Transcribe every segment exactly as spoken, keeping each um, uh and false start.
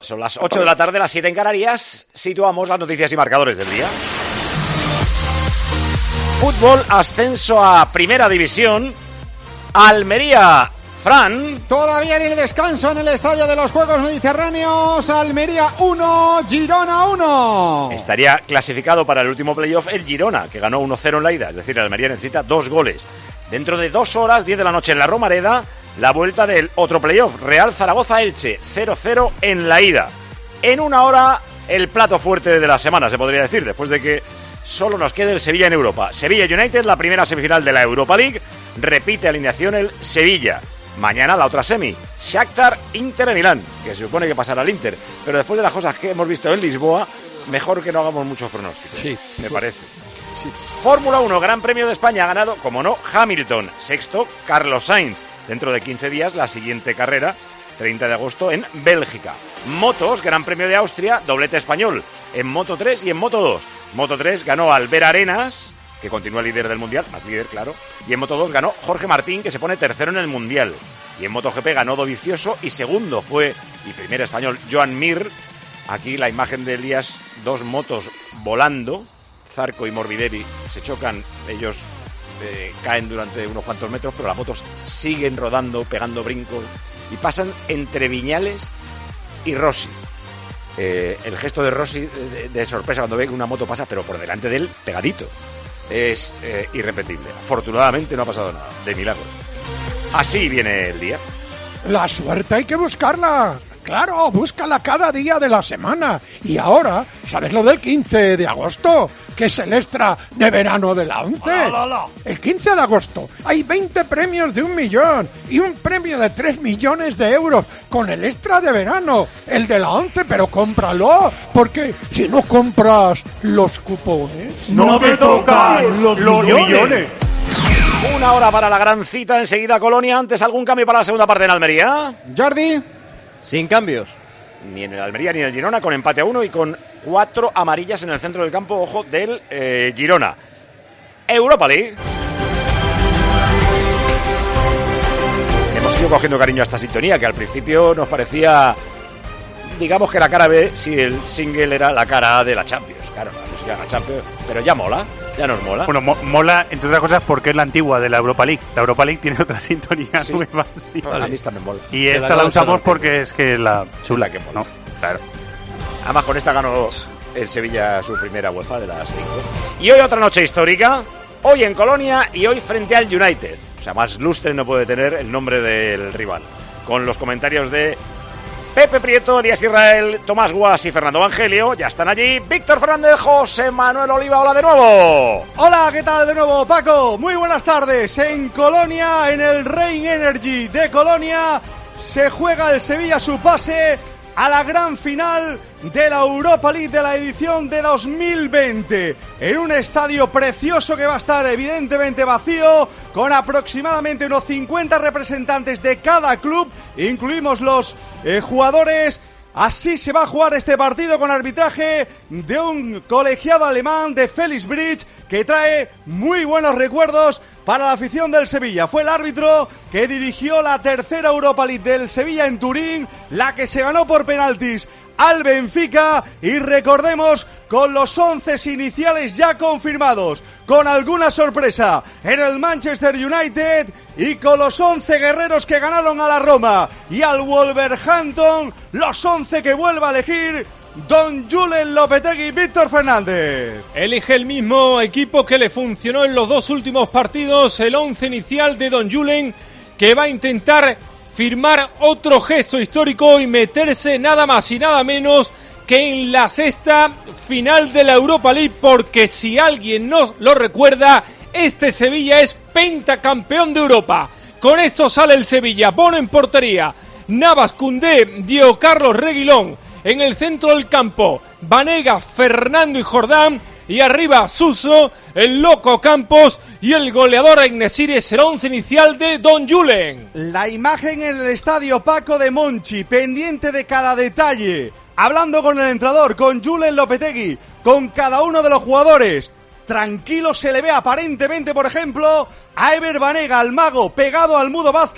Son las ocho de la tarde, las siete en Canarias. Situamos las noticias y marcadores del día. Fútbol, ascenso a Primera División. Almería, Fran. Todavía en el descanso en el estadio de los Juegos Mediterráneos. Almería uno, Girona uno. Estaría clasificado para el último playoff el Girona, que ganó uno cero en la ida. Es decir, Almería necesita dos goles. Dentro de dos horas, diez de la noche en la Romareda, la vuelta del otro playoff, Real Zaragoza-Elche, cero cero en la ida. En una hora, el plato fuerte de la semana, se podría decir, después de que solo nos quede el Sevilla en Europa. Sevilla United, la primera semifinal de la Europa League, repite alineación el Sevilla. Mañana la otra semi, Shakhtar Inter de Milán, que se supone que pasará al Inter. Pero después de las cosas que hemos visto en Lisboa, mejor que no hagamos muchos pronósticos, sí, me parece. Sí. Fórmula uno, Gran Premio de España, ha ganado, como no, Hamilton. Sexto, Carlos Sainz. Dentro de quince días, la siguiente carrera, treinta de agosto, en Bélgica. Motos, Gran Premio de Austria, doblete español, en Moto tres y en Moto dos. Moto tres ganó Albert Arenas, que continúa líder del Mundial, más líder, claro. Y en Moto dos ganó Jorge Martín, que se pone tercero en el Mundial. Y en MotoGP ganó Dovizioso y segundo fue, y primer español, Joan Mir. Aquí la imagen de Elías, dos motos volando, Zarco y Morbidelli se chocan, ellos eh, caen durante unos cuantos metros, pero las motos siguen rodando, pegando brincos, y pasan entre Viñales y Rossi. Eh, el gesto de Rossi de, de sorpresa cuando ve que una moto pasa, pero por delante de él, pegadito, es eh, irrepetible. Afortunadamente no ha pasado nada, de milagro. Así viene el día. La suerte hay que buscarla. Claro, búscala cada día de la semana. Y ahora, ¿sabes lo del quince de agosto? Que es el extra de verano de la ONCE. Hola, hola, hola. El quince de agosto hay veinte premios de un millón y un premio de tres millones de euros con el extra de verano, el de la ONCE, pero cómpralo, porque si no compras los cupones... ¡No, no te tocan los, los millones! millones. Una hora para la gran cita, enseguida Colonia. Antes, ¿algún cambio para la segunda parte en Almería? Jordi. Sin cambios. Ni en el Almería ni en el Girona, con empate a uno y con cuatro amarillas en el centro del campo, ojo, del eh, Girona. Europa League. Hemos ido cogiendo cariño a esta sintonía, que al principio nos parecía, digamos que la cara B, si el single era la cara A de la Champions. Claro, la música de la Champions, pero ya mola. Ya nos mola. Bueno, mo- mola, entre otras cosas, porque es la antigua de la Europa League. La Europa League tiene otra sintonía sí. nueva. Sí, vale. A mí también mola. Y esta la, la usamos porque es que la chula que mola. No, claro. Además, con esta ganó el Sevilla su primera UEFA de las cinco. Y hoy otra noche histórica. Hoy en Colonia y hoy frente al United. O sea, más lustre no puede tener el nombre del rival. Con los comentarios de Pepe Prieto, Elías Israel, Tomás Guas y Fernando Evangelio. Ya están allí. Víctor Fernández, José Manuel Oliva. Hola de nuevo. Hola, ¿qué tal de nuevo, Paco? Muy buenas tardes. En Colonia, en el Rein Energy de Colonia, se juega el Sevilla su pase a la gran final de la Europa League de la edición de dos mil veinte, en un estadio precioso que va a estar evidentemente vacío, con aproximadamente unos cincuenta representantes de cada club, incluimos los eh, jugadores. Así se va a jugar este partido con arbitraje de un colegiado alemán, de Felix Bridge, que trae muy buenos recuerdos para la afición del Sevilla. Fue el árbitro que dirigió la tercera Europa League del Sevilla en Turín, la que se ganó por penaltis al Benfica, y recordemos con los once iniciales ya confirmados, con alguna sorpresa en el Manchester United y con los once guerreros que ganaron a la Roma y al Wolverhampton, los once que vuelva a elegir Don Julen Lopetegui. Víctor Fernández elige el mismo equipo que le funcionó en los dos últimos partidos, el once inicial de Don Julen, que va a intentar firmar otro gesto histórico y meterse nada más y nada menos que en la sexta final de la Europa League, porque si alguien no lo recuerda, este Sevilla es pentacampeón de Europa. Con esto sale el Sevilla, pone en portería Navas, Koundé, Diego Carlos, Reguilón. En el centro del campo, Vanega, Fernando y Jordán. Y arriba, Suso, el Loco Campos y el goleador En-Nesyri. Es el once inicial de Don Julen. La imagen en el estadio, Paco, de Monchi, pendiente de cada detalle, hablando con el entrenador, con Julen Lopetegui, con cada uno de los jugadores. Tranquilo se le ve aparentemente, por ejemplo, a Ever Banega, al mago, pegado al Mudo Vázquez,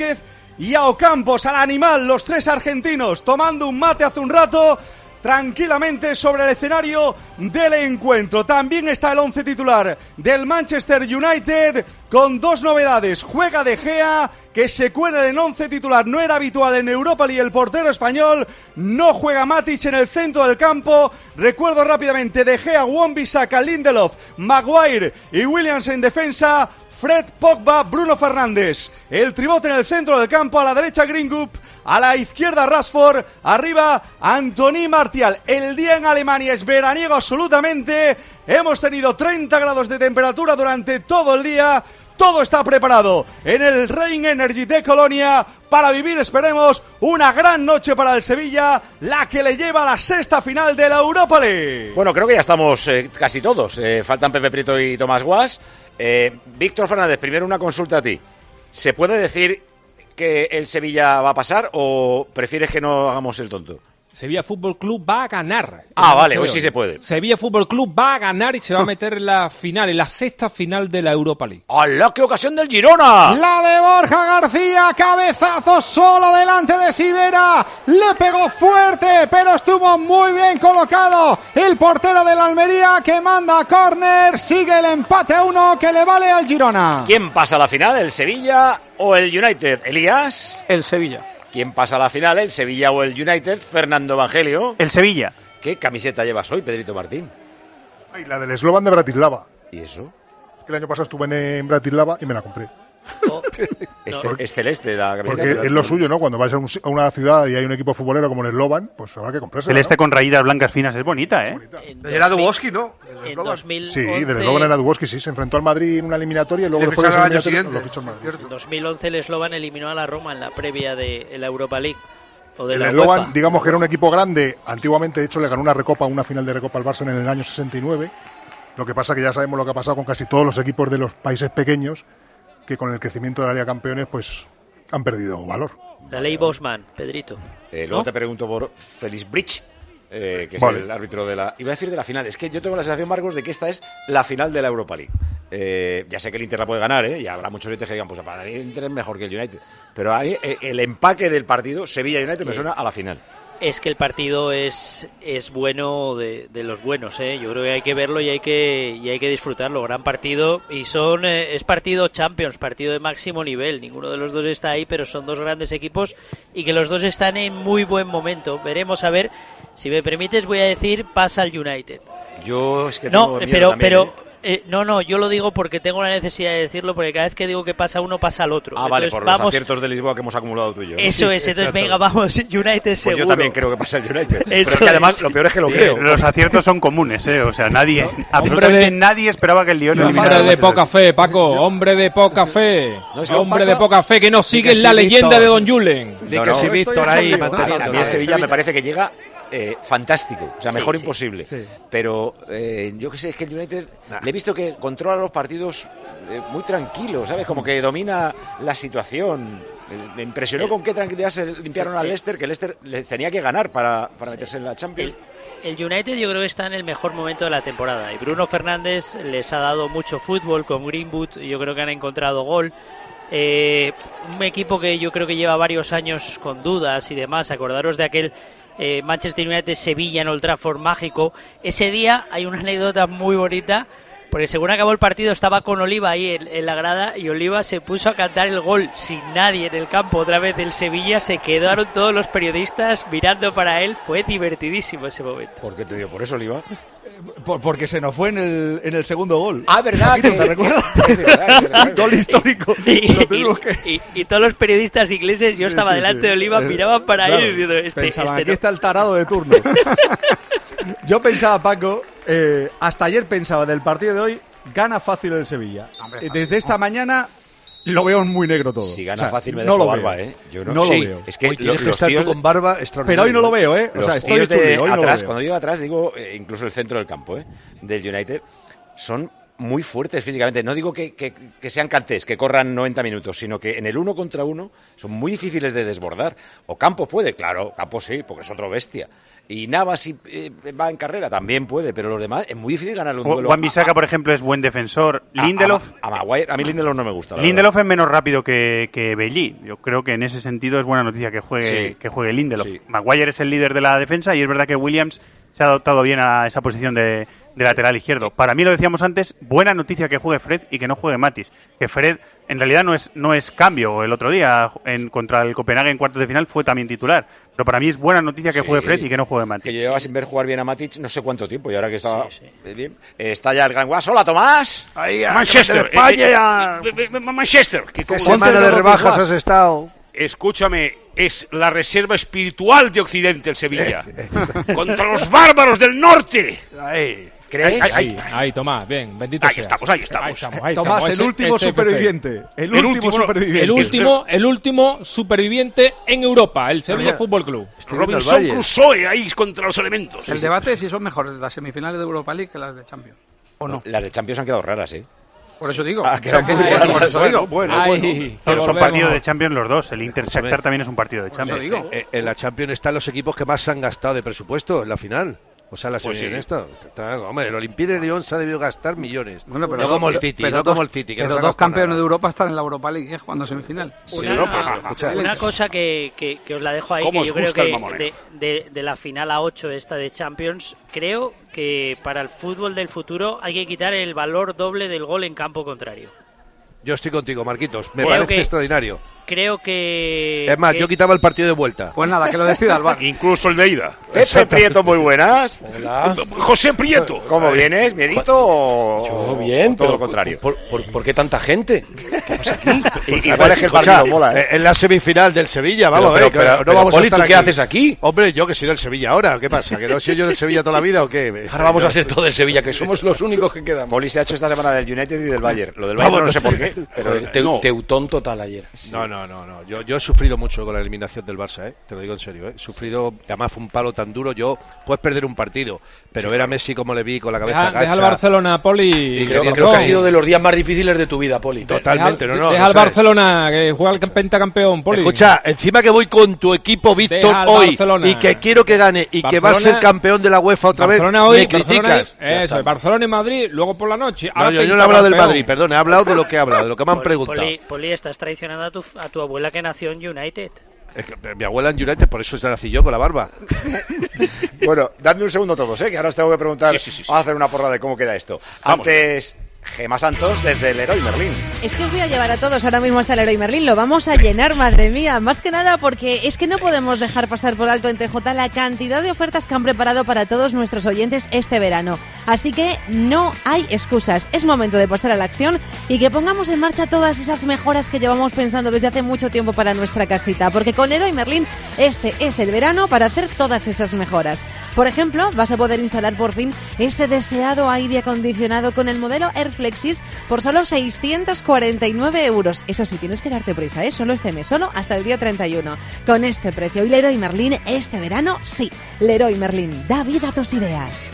y a Ocampos, al animal, los tres argentinos tomando un mate hace un rato tranquilamente sobre el escenario del encuentro. También está el once titular del Manchester United con dos novedades. Juega De Gea, que se cuela en once titular, no era habitual en Europa League el portero español. No juega Matic en el centro del campo. Recuerdo rápidamente: De Gea, Wan-Bissaka, Lindelof, Maguire y Williams en defensa. Fred, Pogba, Bruno Fernández. El tribote en el centro del campo, a la derecha Greenwood, a la izquierda Rashford, arriba Anthony Martial. El día en Alemania es veraniego absolutamente. Hemos tenido treinta grados de temperatura durante todo el día. Todo está preparado en el Rhein Energy de Colonia para vivir, esperemos, una gran noche para el Sevilla, la que le lleva a la sexta final de la Europa League. Bueno, creo que ya estamos eh, casi todos. Eh, faltan Pepe Prieto y Tomás Guas. Eh, Víctor Fernández, primero una consulta a ti. ¿Se puede decir que el Sevilla va a pasar o prefieres que no hagamos el tonto? Sevilla Fútbol Club va a ganar. Ah, vale, hoy sí se puede. Sevilla Fútbol Club va a ganar y se va a meter en la final, en la sexta final de la Europa League. ¡Hala, qué ocasión del Girona! La de Borja García, cabezazo solo delante de Sivera. Le pegó fuerte, pero estuvo muy bien colocado el portero de la Almería, que manda a córner. Sigue el empate a uno que le vale al Girona. ¿Quién pasa a la final, el Sevilla o el United? ¿Elías? El Sevilla. ¿Quién pasa a la final, el Sevilla o el United? Fernando Evangelio. El Sevilla. ¿Qué camiseta llevas hoy, Pedrito Martín? Ay, la del Slovan de Bratislava. ¿Y eso? Es que el año pasado estuve en Bratislava y me la compré. Oh, es, no. es celeste la camiseta. Porque es lo suyo, ¿no? Cuando vas a, un, a una ciudad y hay un equipo futbolero como el Slovan, pues habrá que comprarse. Celeste, ¿no? con rayitas blancas finas, es bonita, ¿eh? Era Duboski, ¿no? En dos mil once, Sí, del Slovan era Duboski, sí. Se enfrentó al Madrid en una eliminatoria y luego Le después de esa ficharon al año eliminatoria siguiente. lo fichó el Madrid. Cierto. en dos mil once el Slovan eliminó a la Roma en la previa de la Europa League. O de El la Slovan, UEFA. digamos que era un equipo grande. Antiguamente, de hecho, le ganó una recopa, una final de recopa al Barça en el año sesenta y nueve. Lo que pasa que ya sabemos lo que ha pasado con casi todos los equipos de los países pequeños, que con el crecimiento de la Liga de Campeones, pues han perdido valor. La ley Bosman, Pedrito. Eh, luego ¿No? te pregunto por Félix Bridge, eh, que es Vale. el árbitro de la... Iba a decir de la final. Es que yo tengo la sensación, Marcos, de que esta es la final de la Europa League. Eh, ya sé que el Inter la puede ganar, ¿eh? Y habrá muchos oyentes que digan, pues para el Inter es mejor que el United. Pero ahí eh, el empaque del partido Sevilla-United me suena a la final. Es que el partido es, es bueno de, de los buenos, ¿eh? Yo creo que hay que verlo y hay que, y hay que disfrutarlo. Gran partido. Y son eh, es partido Champions, partido de máximo nivel. Ninguno de los dos está ahí, pero son dos grandes equipos y que los dos están en muy buen momento. Veremos, a ver. Si me permites, voy a decir, pasa al United. Yo es que tengo No, miedo pero, también, pero ¿eh? eh, no, no, yo lo digo porque tengo la necesidad de decirlo, porque cada vez que digo que pasa uno, pasa al otro. Ah, vale, Entonces, por los vamos, aciertos de Lisboa que hemos acumulado tú y yo, ¿no? eso es, entonces venga, vamos, United Pues seguro. yo también creo que pasa el United. Pero Eso es que además es. lo peor es que lo Sí, creo. los aciertos son comunes, ¿eh? O sea, nadie, absolutamente de- nadie esperaba que el Lyon eliminara Hombre al de Manchester. poca fe, Paco, hombre de poca fe. No, es que Hombre Paco- de poca fe que no sigue que en la sí, leyenda Víctor. de Don Julen. Di No, que no, sí, no Víctor estoy ahí hecho lío. A manteniendo. mí el Sevilla me parece que llega eh, fantástico, o sea, Sí, mejor sí. imposible. Sí. Pero eh, yo qué sé, es que el United le he visto que controla los partidos eh, muy tranquilo, ¿sabes? Como que domina la situación. Eh, Me impresionó con qué tranquilidad se limpiaron al Leicester, que el Leicester les tenía que ganar para, para meterse en la Champions. El, el United yo creo que está en el mejor momento de la temporada y Bruno Fernández les ha dado mucho fútbol con Greenwood, yo creo que han encontrado gol. Eh, un equipo que yo creo que lleva varios años con dudas y demás. Acordaros de aquel eh, Manchester United-Sevilla en Old Trafford mágico. Ese día hay una anécdota muy bonita, porque según acabó el partido estaba con Oliva ahí en, en la grada y Oliva se puso a cantar el gol sin nadie en el campo otra vez del Sevilla. Se quedaron todos los periodistas mirando para él. Fue divertidísimo ese momento. ¿Por qué te digo? ¿Por eso, Oliva? Por- porque se nos fue en el, en el segundo gol. Ah, ¿verdad? Paquito, que- ¿te recuerdas? Es verdad, es verdad. Gol histórico. Y, Lo tuvimos y- que... y- y todos los periodistas ingleses, yo Sí, estaba sí, delante sí. de Oliva, Eh, miraban para claro, él diciendo, este, pensaban, este aquí no. está el tarado de turno. Yo pensaba, Paco, eh, hasta ayer pensaba del partido de hoy, gana fácil el Sevilla. Eh, Desde esta mañana lo veo muy negro todo. Si gana O sea, fácil me no dejo lo barba, veo. ¿eh? Yo no, No lo Sí, veo. Es que Hoy lo- tienes que los estar tú tíos con barba extraordinaria. Pero hoy no lo veo, ¿eh? O Los sea, estoy tíos hecho de lío, hoy no lo atrás, veo. cuando digo atrás, digo eh, incluso el centro del campo, ¿eh? Del United, son muy fuertes físicamente. No digo que, que, que sean cantés, que corran noventa minutos, sino que en el uno contra uno son muy difíciles de desbordar. O Campos puede, claro, Campos sí, porque es otro bestia. Y Navas, si eh, va en carrera, también puede, pero los demás es muy difícil ganarle un duelo. Wan-Bissaka, por ejemplo, es buen defensor. A, Lindelof... A, a, Maguire, a mí Lindelof no me gusta. Lindelof verdad. es menos rápido que, que Bailly. Yo creo que en ese sentido es buena noticia que juegue, sí. que juegue Lindelof. Sí. Maguire es el líder de la defensa y es verdad que Williams se ha adaptado bien a esa posición de, de lateral izquierdo. Para mí, lo decíamos antes, buena noticia que juegue Fred y que no juegue Matis. Que Fred, en realidad, no es no es cambio. El otro día, en contra el Copenhague en cuartos de final, fue también titular. Pero para mí es buena noticia que sí, juegue Fred y que no juegue Matic. Que llevaba sin ver jugar bien a Matic no sé cuánto tiempo y ahora que está sí, sí. bien. Está ya el gran guaso. ¡Hola, Tomás! Ahí, a Manchester. España, eh, eh, eh, Manchester. ¿Qué semana de rebajas has estado? Escúchame, es la reserva espiritual de Occidente el Sevilla. Contra los bárbaros del norte. Ahí. ¿Crees? Ahí, ahí, ahí, Tomás, bien, bendito ahí seas. Estamos, ahí estamos, ahí estamos. Ahí Tomás, estamos. el último ese, superviviente. El, el último superviviente. El último, el último superviviente en Europa, el Sevilla Fútbol Club. Robinson Crusoe ahí contra los elementos. El debate es si son mejores las semifinales de Europa League que las de Champions. ¿O no? Las de Champions han quedado raras, ¿eh? Por eso digo. Ah, o sea, que bueno, por eso digo. Bueno, bueno, Ay, bueno. Son partidos de Champions los dos. El Inter Shakhtar también es un partido de Champions. Digo. Eh, en la Champions están los equipos que más se han gastado de presupuesto en la final. O sea, la pues sí. esta. Hombre, el Olympique de Lyon se ha debido gastar millones. Bueno, pero no como el City, no dos, como el City. Que pero no dos campeones nada. de Europa están en la Europa League, ¿eh? Jugando semifinal. Sí, una, Europa, una cosa que, que, que os la dejo ahí, que yo creo que de, de, de la final a ocho esta de Champions, creo que para el fútbol del futuro hay que quitar el valor doble del gol en campo contrario. Yo estoy contigo, Marquitos. Me creo parece que, extraordinario. Creo que... Es más, que... yo quitaba el partido de vuelta. Pues nada, que lo decida el V A R. Incluso el de ida. Pepe Prieto, muy buenas. Hola. José Prieto. ¿Cómo vienes? ¿Miedito o...? Yo bien, o todo pero lo contrario? ¿por, por, por qué tanta gente? ¿Qué pasa aquí? Igual es que el partido mola, ¿eh? En la semifinal del Sevilla, vamos pero, a ver. Pero, pero, no pero, vamos Poli, a estar ¿tú aquí. qué haces aquí? Hombre, yo que soy del Sevilla ahora. ¿Qué pasa? ¿Que no soy yo del Sevilla toda la vida o qué? Ahora vamos a ser todos del Sevilla, que somos los únicos que quedamos. Poli se ha hecho esta semana del United y del Bayern. Lo del Bayern vamos, no sé por qué. Pero eh, te, no. Teutón total ayer. No, no, no. no. Yo, yo he sufrido mucho con la eliminación del Barça, ¿eh? Te lo digo en serio, ¿eh? He sufrido, además fue un palo tan duro. Yo, puedes perder un partido, pero ver a Messi como le vi con la cabeza deja, gacha. Deja al Barcelona, Poli. Y creo, creo que ha sido de los días más difíciles de tu vida, Poli. Totalmente, deja, no, no. Deja al Barcelona, que juega el pentacampeón, Poli. Escucha, encima que voy con tu equipo, Víctor, hoy, Barcelona. Y que quiero que gane, y Barcelona, que va a ser campeón de la UEFA otra Barcelona vez, hoy, me criticas. Barcelona, eso, Barcelona y Madrid, luego por la noche. No, yo, yo no he hablado del Madrid, perdón, he hablado de lo que he hablado, de lo que me han preguntado. Poli, Poli, estás traicionando a tu, a tu abuela que nació en United. Es que mi abuela en United, por eso se nací yo con la barba. Bueno, dadme un segundo todos, ¿eh? Que ahora os tengo que preguntar. Sí, sí, sí, sí. Vamos a hacer una porra de cómo queda esto. Vamos. Antes, Gemma Santos desde el Leroy Merlin. Es que os voy a llevar a todos ahora mismo hasta el Leroy Merlin. Lo vamos a llenar, madre mía. Más que nada porque es que no podemos dejar pasar por alto en T J la cantidad de ofertas que han preparado para todos nuestros oyentes este verano. Así que no hay excusas. Es momento de pasar a la acción y que pongamos en marcha todas esas mejoras que llevamos pensando desde hace mucho tiempo para nuestra casita. Porque con Leroy Merlin este es el verano para hacer todas esas mejoras. Por ejemplo, vas a poder instalar por fin ese deseado aire acondicionado con el modelo Airflexis por solo seiscientos cuarenta y nueve euros. Eso sí, tienes que darte prisa, ¿eh? Solo este mes, solo hasta el día treinta y uno. Con este precio y Leroy Merlin este verano, sí. Leroy Merlin, da vida a tus ideas.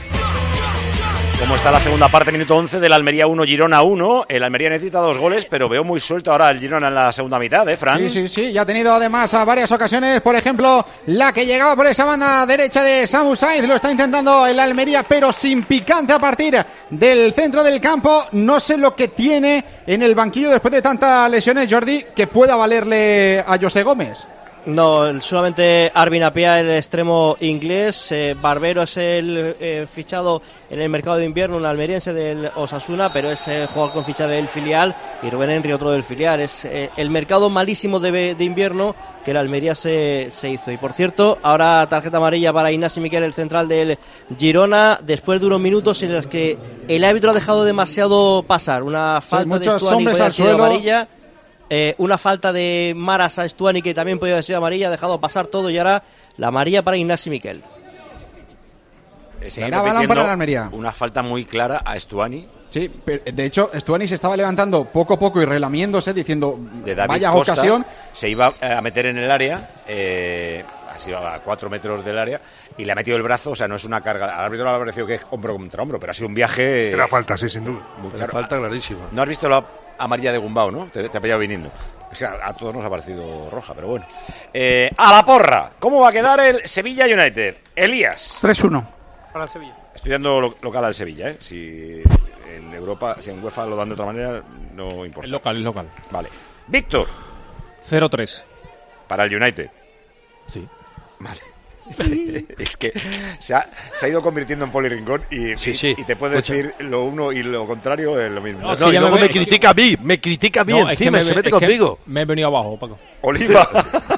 ¿Cómo está la segunda parte? Minuto once del Almería uno, Girona uno. El Almería necesita dos goles, pero veo muy suelto ahora el Girona en la segunda mitad, ¿eh, Fran? Sí, sí, sí. Ya ha tenido además a varias ocasiones, por ejemplo, la que llegaba por esa banda derecha de Samu Saiz. Lo está intentando el Almería, pero sin picante a partir del centro del campo. No sé lo que tiene en el banquillo después de tantas lesiones, Jordi, que pueda valerle a José Gómez. No, solamente Arvin Apia, el extremo inglés. eh, Barbero es el eh, fichado en el mercado de invierno, un almeriense del Osasuna, pero es el jugador con ficha del filial, y Rubén Henry otro del filial. Es eh, el mercado malísimo de, de invierno que el Almería se, se hizo. Y por cierto, ahora tarjeta amarilla para Ignasi Miquel, el central del Girona, después de unos minutos en los que el árbitro ha dejado demasiado pasar. Una falta sí, de Stuani que ha sido amarilla. Eh, una falta de Maras a Stuani que también podía haber sido amarilla, ha dejado pasar todo y ahora la amarilla para Ignasi Miquel. Será balón para la Almería. Una falta muy clara a Stuani. Sí, pero de hecho Stuani se estaba levantando poco a poco y relamiéndose diciendo de David vaya Costas, ocasión. Se iba a meter en el área, eh, ha sido a cuatro metros del área y le ha metido el brazo, o sea, no es una carga. Al árbitro le ha parecido que es hombro contra hombro, pero ha sido un viaje. Era falta, sí, sin duda. Muy claro. Falta clarísima. No has visto la amarilla de Gumbau, ¿no? Te, te ha pillado viniendo. Es que a, a todos nos ha parecido roja, pero bueno. Eh, a la porra, ¿cómo va a quedar el Sevilla United? Elías. tres uno para el Sevilla. Estoy dando lo, local al Sevilla, ¿eh? Si en Europa, si en UEFA lo dan de otra manera, no importa. Es local, es local. Vale. Víctor. cero tres. Para el United. Sí. Vale. Es que se ha, se ha ido convirtiendo en Poli Rincón y, Sí, y, sí. y te puede Escucha. decir lo uno y lo contrario es lo mismo. No, no, y luego me, me critica a mí, me critica a mí No, encima, es que se me, mete es que conmigo. me he venido abajo, Paco. Oliva.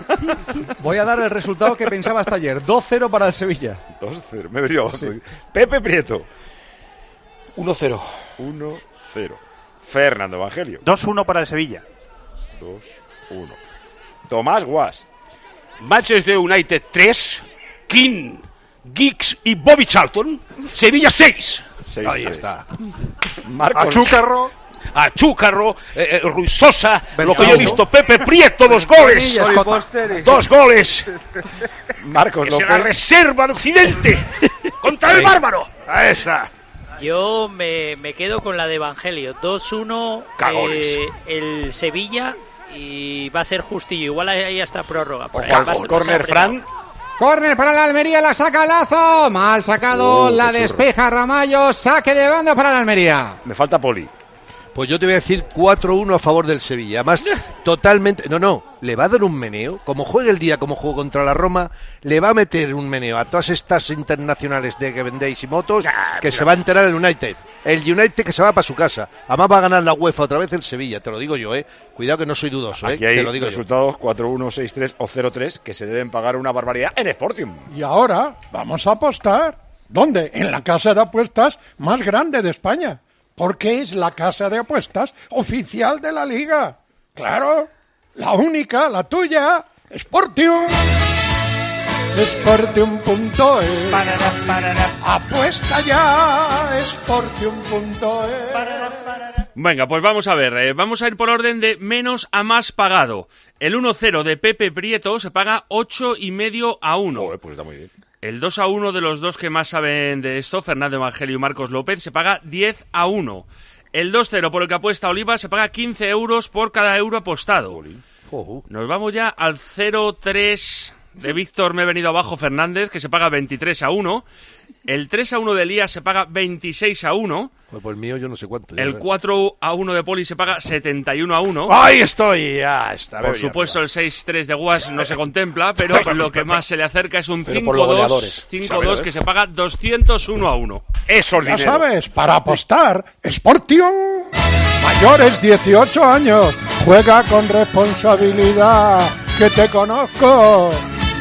Voy a dar el resultado que pensaba hasta ayer. dos cero para el Sevilla. dos cero, me he venido abajo. Sí. Pepe Prieto. uno cero. uno cero. Fernando Evangelio. dos uno para el Sevilla. dos uno. Tomás Guas. Manchester United tres, King, Giggs y Bobby Charlton. Sevilla seis. seis Ahí está. Marcos. Achúcarro. Achúcarro, eh, eh, Ruiz Sosa, lo que Mercado. yo he visto, Pepe Prieto, dos goles. Dos goles. Marcos Que es López. la reserva de Occidente contra el bárbaro. A esa. Yo me, me quedo con la de Evangelio. dos uno Cagones. eh, el Sevilla y va a ser justillo. Igual hay hasta prórroga. Ojo Va a al ser córner, apretado. Fran. Córner para la Almería, la saca Lazo. Mal sacado, Oh, la qué despeja Ramallo. Saque de banda para la Almería. Me falta Poli. Pues yo te voy a decir cuatro uno a favor del Sevilla. Además, totalmente... No, no, le va a dar un meneo. Como juegue el día como jugó contra la Roma, le va a meter un meneo a todas estas internacionales de que vendéis y motos, que se va a enterar el United. El United que se va para su casa. Además va a ganar la UEFA otra vez el Sevilla, te lo digo yo, ¿eh? Cuidado que no soy dudoso, ¿eh? Aquí hay te lo digo yo. resultados cuatro uno, seis tres o cero tres que se deben pagar una barbaridad en Sportium. Y ahora vamos a apostar. ¿Dónde? En la casa de apuestas más grande de España. Porque es la casa de apuestas oficial de la liga. Claro, la única, la tuya, Sportium. Sportium punto es. Apuesta ya, Sportium punto es. Venga, pues vamos a ver, eh, vamos a ir por orden de menos a más pagado. El uno cero de Pepe Prieto se paga ocho y medio a uno. Joder, pues está muy bien. El dos a uno de los dos que más saben de esto, Fernando Evangelio y Marcos López, se paga diez a uno. El dos cero por el que apuesta Oliva se paga quince euros por cada euro apostado. Nos vamos ya al cero tres de Víctor Me he venido abajo Fernández, que se paga veintitrés a uno. El tres a uno de Elías se paga veintiséis a uno. Pues por el mío yo no sé cuánto. ya El ves. cuatro a uno de Poli se paga setenta y uno a uno. ¡Ahí estoy! Ya está. Por veo ya, supuesto, el seis tres de Guas no se contempla, pero lo que más se le acerca es un Pero cinco por los dos goleadores. cinco dos que se paga doscientos uno a uno. Eso es Ya dinero. sabes, para apostar, Sportium. Mayores dieciocho años. Juega con responsabilidad. Que te conozco.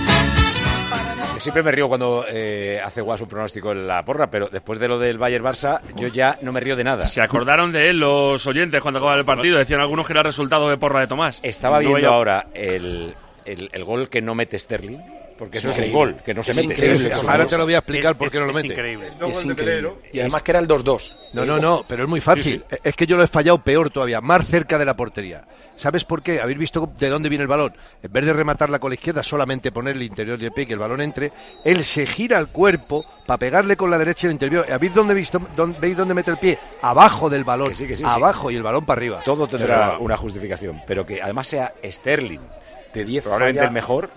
Siempre me río cuando eh, hace Guas un pronóstico en la porra, pero después de lo del Bayern-Barça, yo ya no me río de nada. Se acordaron de él los oyentes cuando acababa el partido. Decían algunos que era resultado de porra de Tomás. Estaba No viendo vaya- ahora el, el, el gol que no mete Sterling, porque eso es un increíble. gol, que no se Es mete. increíble. Es un Ahora gol. te lo voy a explicar Es- por qué es- no lo es mete. increíble. Es increíble. Y además que era el dos dos. No, no, no, pero es muy fácil. Es que yo lo he fallado peor todavía, más cerca de la portería. ¿Sabes por qué? ¿Habéis visto de dónde viene el balón? En vez de rematarla con la izquierda, solamente poner el interior del pie y que el balón entre, él se gira el cuerpo para pegarle con la derecha el interior. ¿Habéis dónde, visto, dónde, ¿Veis dónde mete el pie? Abajo del balón. Que sí, que sí, abajo y el balón para arriba. Todo tendrá Pero- una justificación, pero que además sea Sterling, De diez probablemente falla- el mejor.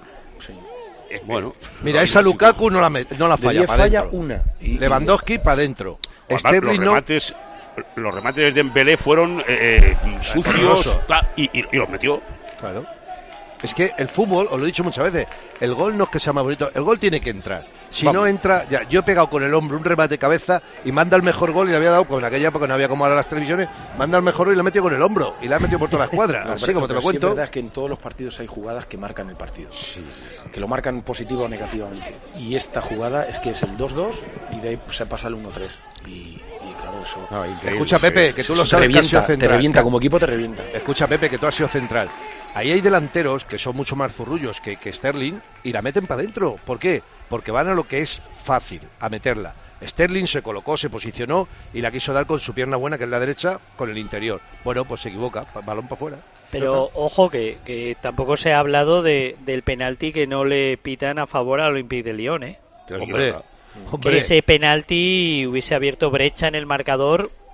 Sí. Bueno, Mira, esa Lukaku no la, met- no la De falla. diez para falla adentro. una. Y- Lewandowski para adentro. además, Sterling los no. remates, los remates de Dembélé fueron eh, sucios Horroroso. ta- y, y, y los metió. Claro. Es que el fútbol, os lo he dicho muchas veces, el gol no es que sea más bonito, el gol tiene que entrar. Si Vamos. no entra, ya, yo he pegado con el hombro un remate de cabeza y manda el mejor gol y le había dado, pues en aquella época no había como ahora las televisiones, manda el mejor gol y le ha metido con el hombro y le ha metido por toda la escuadra, No, así pero- como te pero lo sí cuento. es verdad que en todos los partidos hay jugadas que marcan el partido. Que lo marcan positivo o negativamente. Y esta jugada es que es el dos dos y de ahí se pasa el uno tres. Y, y claro, eso... No, increíble. Escucha, Pepe, que tú eso lo te sabes que has sido revienta, te central. revienta, como equipo te revienta. Escucha, Pepe, que tú has sido central. Ahí hay delanteros que son mucho más zurrullos que, que Sterling y la meten para adentro. ¿Por qué? Porque van a lo que es fácil, a meterla. Sterling se colocó, se posicionó y la quiso dar con su pierna buena, que es la derecha, con el interior. Bueno, pues se equivoca, pa- balón para afuera. Pero ojo que, que tampoco se ha hablado de, del penalti que no le pitan a favor al Olympique de Lyon, ¿eh? Hombre, Que hombre. ese penalti hubiese abierto brecha en el marcador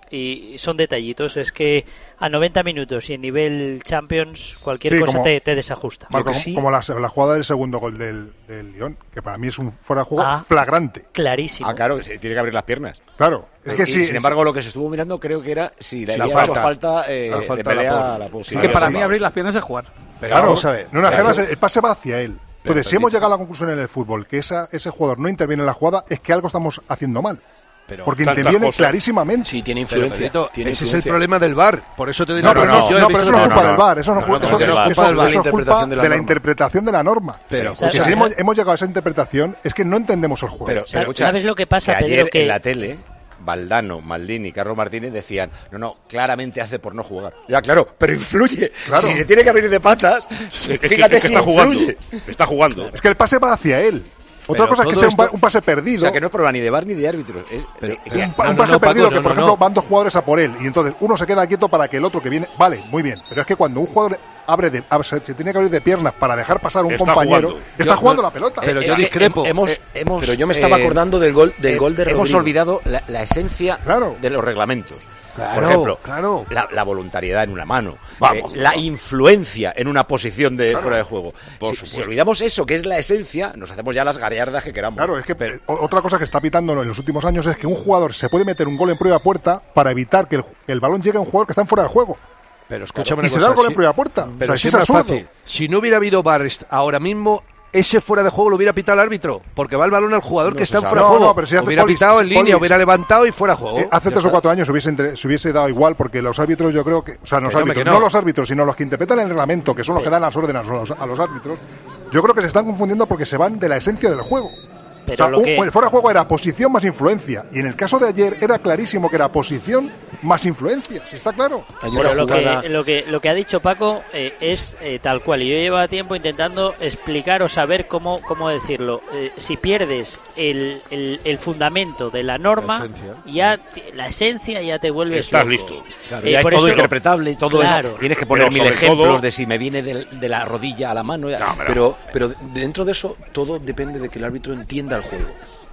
y son detallitos. Es que a noventa minutos y en nivel Champions cualquier Sí, cosa como- te, te desajusta. Marco, como, como la, la jugada del segundo gol del, del Lyon, que para mí es un fuera de juego Ah, flagrante. Clarísimo. Ah, claro, que se tiene que abrir las piernas. Claro, es que Y, sí. sin embargo, lo que se estuvo mirando creo que era si le La había falta. hecho falta, eh, La falta de a la pelea Paul. a la Paul. Sí, Es que para sí. mí abrir las piernas es jugar. Pero Claro, vamos a ver. no, no, Claro. además, el pase va hacia él. Entonces, si Pero, hemos llegado a la conclusión en el fútbol que esa, ese jugador no interviene en la jugada, es que algo estamos haciendo mal. Pero Porque tantas interviene cosas. clarísimamente. Sí, tiene Pero, influencia. Pedrito, tiene ese es influencia. el problema del V A R. Por eso te digo No, pero no, yo he no, visto pero eso que no es no, culpa no, del V A R, eso no, no, es no, culpa- no, eso- no, no, eso- es culpa del V A R. eso es culpa interpretación de la de la norma. interpretación de la norma. Pero, Porque ¿sabes? si hemos, hemos llegado a esa interpretación, es que no entendemos el juego. Pero, pero ¿Sabes- escucha, sabes lo que pasa, que Pedro? ayer Que- en la tele, Valdano, Maldini y Carlos Martínez decían, no, no, claramente hace por no jugar. Ya, claro, pero influye. Claro. Si se tiene que abrir de patas, Es que- fíjate es que si está jugando. influye. Está jugando. Es que el pase va hacia él. Otra Pero cosa es que todo sea un, pa- esto- un pase O perdido. sea, que no es problema ni de V A R ni de árbitros. Es Pero- de- pero- que- un, pa- No, un no, pase no, Paco, perdido no, que, por no, ejemplo, no. van dos jugadores a por él y entonces uno se queda quieto para que el otro que viene. Vale, muy bien. Pero es que cuando un jugador abre de, abre- se se tiene que abrir de piernas para dejar pasar a un Está compañero, jugando. está Yo- jugando no- la pelota. pero es yo que discrepo. hem- Hemos, Eh, hemos, Pero yo me estaba eh, acordando del gol del eh, gol de Hemos Rodrigo. olvidado la, la esencia Claro. de los reglamentos. Claro, Por ejemplo, claro. la, la voluntariedad en una mano, Vamos. eh, la influencia en una posición de fuera de juego. Por Si, supuesto. si olvidamos eso, que es la esencia, nos hacemos ya las gallardas que queramos. Claro, es que eh, o- otra cosa que está pitando en los últimos años es que un jugador se puede meter un gol en prueba puerta para evitar que el, el balón llegue a un jugador que está en fuera de juego. Pero escúchame Y una se cosa, da el gol en si- primera puerta. Pero O sea, si es es más absurdo. fácil. Si no hubiera habido V A R est- ahora mismo, ese fuera de juego lo hubiera pitado el árbitro. Porque va el balón al jugador No que se está en sabe. fuera de No, juego. no, pero si hace hubiera Poli- pitado en si- línea, Poli- hubiera levantado y fuera de juego. Eh, hace Ya tres o está. cuatro años se hubiese, entre- se hubiese dado igual porque los árbitros yo creo que, o sea, los Que no, árbitros, que no. no. los árbitros, sino los que interpretan el reglamento, que son los que dan las órdenes a los, a los árbitros, yo creo que se están confundiendo porque se van de la esencia del juego. Pero o sea, lo un- que- el fuera de juego era posición más influencia y en el caso de ayer era clarísimo que era posición más influencia, si está claro. Hay Pero una lo jugada- que, lo, que, lo que ha dicho Paco eh, es eh, tal cual. Y yo llevaba tiempo intentando explicar o saber cómo, cómo decirlo. Eh, si pierdes el, el, el fundamento de la norma, La esencia. ya te- la esencia ya te vuelves Estás loco. listo. Claro, Eh, ya es por todo eso- interpretable y todo Claro. es. Tienes que poner Pero mil sobre ejemplos todo- de si me viene de, de la rodilla a la mano. ya- No, pero- Pero, pero dentro de eso, todo depende de que el árbitro entienda el juego.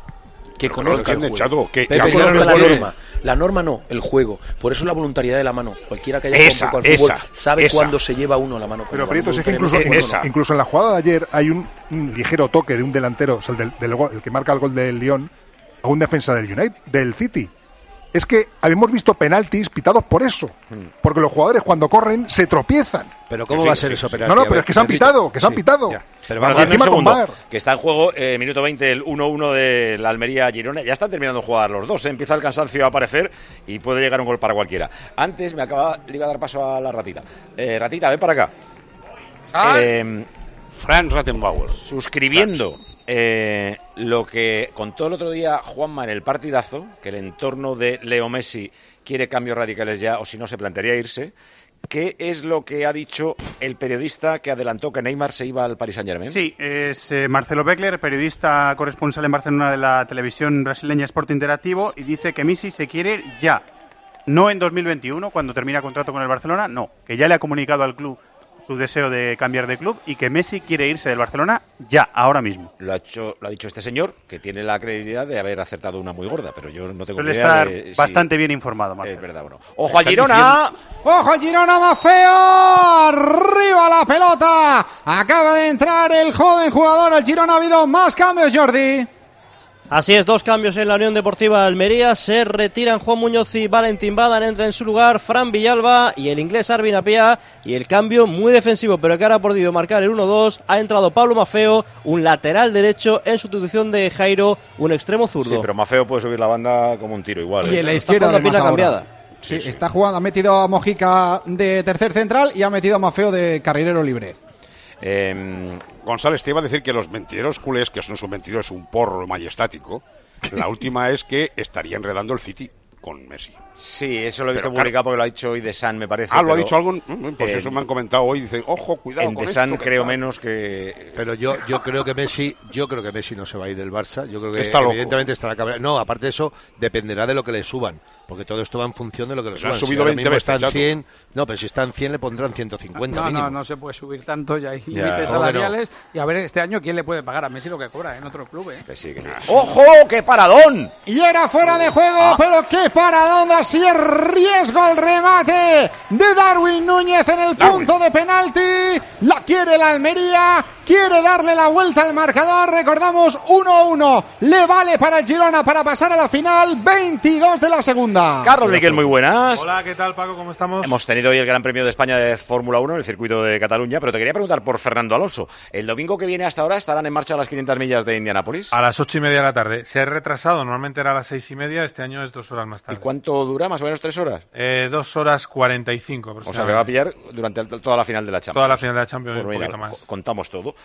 Que Pero que lo conozca el entiende, juego. Chato, que- Pepe, que yo no hablo de lo la entiende. norma. La norma no, el juego. Por eso la voluntariedad de la mano. Cualquiera que haya Esa, jugado al fútbol esa, sabe esa. cuándo se lleva uno la mano. Pero cuando Prieto, si es que incluso, voluntariamente Esa. no. incluso en la jugada de ayer hay un, un ligero toque de un delantero, o sea, el, del, del gol- el que marca el gol del Lyon, a un defensa del United, del City. Es que habíamos visto penaltis pitados por eso. Porque los jugadores cuando corren se tropiezan. Pero ¿cómo Sí, va a sí, ser sí, eso? sí. penalti? No, no, A pero ver, es que se han Pedrito. pitado, que se han Sí, pitado. ya. Pero Bueno, vamos a dame un encima con segundo, V A R. que está en juego, eh, minuto veinte, el uno uno de la Almería-Girona. Ya están terminando de jugar los dos, ¿eh? Empieza el cansancio a aparecer y puede llegar un gol para cualquiera. Antes me acaba, le iba a dar paso a la ratita. Eh, ratita, ven para acá. Eh, Franz Rattenbauer. suscribiendo eh, lo que contó el otro día Juanma en el partidazo, que el entorno de Leo Messi quiere cambios radicales ya, o si no se plantearía irse. ¿Qué es lo que ha dicho el periodista que adelantó que Neymar se iba al Paris Saint-Germain? Sí, es eh, Marcelo Beckler, periodista corresponsal en Barcelona de la televisión brasileña Sport Interactivo, y dice que Messi se quiere ir ya. No en dos mil veintiuno, cuando termina contrato con el Barcelona, no. Que ya le ha comunicado al club su deseo de cambiar de club y que Messi quiere irse del Barcelona ya, ahora mismo. Lo ha, hecho, lo ha dicho este señor, que tiene la credibilidad de haber acertado una muy gorda, pero yo no tengo Suele idea estar de si bastante bien informado, Marcelo. es verdad o no. ¡Ojo a Girona! ¡Ojo al Girona, Mafeo! ¡Arriba la pelota! Acaba de entrar el joven jugador al Girona. Ha habido más cambios, Jordi. Así es, dos cambios en la Unión Deportiva Almería. Se retiran Juan Muñoz y Valentín Badan. Entra en su lugar Fran Villalba y el inglés Arvin Apia. Y el cambio muy defensivo, pero que ahora ha podido marcar el uno dos. Ha entrado Pablo Mafeo, un lateral derecho en sustitución de Jairo, un extremo zurdo. Sí, pero Mafeo puede subir la banda como un tiro igual. Y ¿eh? en la Está izquierda jugando a además pierna ahora. cambiada. Sí, está jugando, ha metido a Mojica de tercer central y ha metido a Mafeo de carrilero libre. Eh, González, te iba a decir que los mentideros culés, que no son mentideros, es un porro majestático. La última es que estaría enredando el City con Messi. sí, eso lo he visto Pero, publicado claro. porque lo ha dicho hoy de San, me parece. Ah, ¿lo ha pero dicho algo? Mm, Pues en- eso me han comentado hoy. Dicen, ojo, cuidado En con The Sun esto, que creo tal. menos que... Pero yo, yo creo que Messi, yo creo que Messi no se va a ir del Barça. Yo creo que Está loco. evidentemente estará cabreado. No, aparte de eso, dependerá de lo que le suban. Porque todo esto va en función de lo que le Pero han suban. subido Si ahora veinte mismo veces, están chato. cien, no, pero si están cien le pondrán ciento cincuenta No, mínimo. no, no se puede subir tanto, ya hay Ya, límites ¿cómo que no? salariales. Y a ver este año quién le puede pagar a Messi lo que cobra en otro club, ¿eh? Que sí, que sí. ¡Ojo! ¡Qué paradón! Y era fuera de juego, Ah. pero qué paradón, así es riesgo el remate de Darwin Núñez en el Darwin. punto de penalti. La quiere la Almería, quiere darle la vuelta al marcador. Recordamos uno a uno. Le vale para el Girona para pasar a la final, veintidós de la segunda. Carlos Miquel, muy buenas. Hola, ¿qué tal, Paco? ¿Cómo estamos? Hemos tenido hoy el Gran Premio de España de Fórmula uno en el circuito de Cataluña, pero te quería preguntar por Fernando Alonso. ¿El domingo que viene hasta ahora estarán en marcha las quinientas millas de Indianápolis? A las ocho y media de la tarde. Se ha retrasado, normalmente era a las seis y media, este año es dos horas más tarde. ¿Y cuánto dura? ¿Más o menos tres horas? Eh, dos horas cuarenta y cinco O sea, aproximadamente. que va a pillar durante el- toda la final de la Champions. Toda la final de la Champions y Pues un mira, poquito más. co- contamos todo.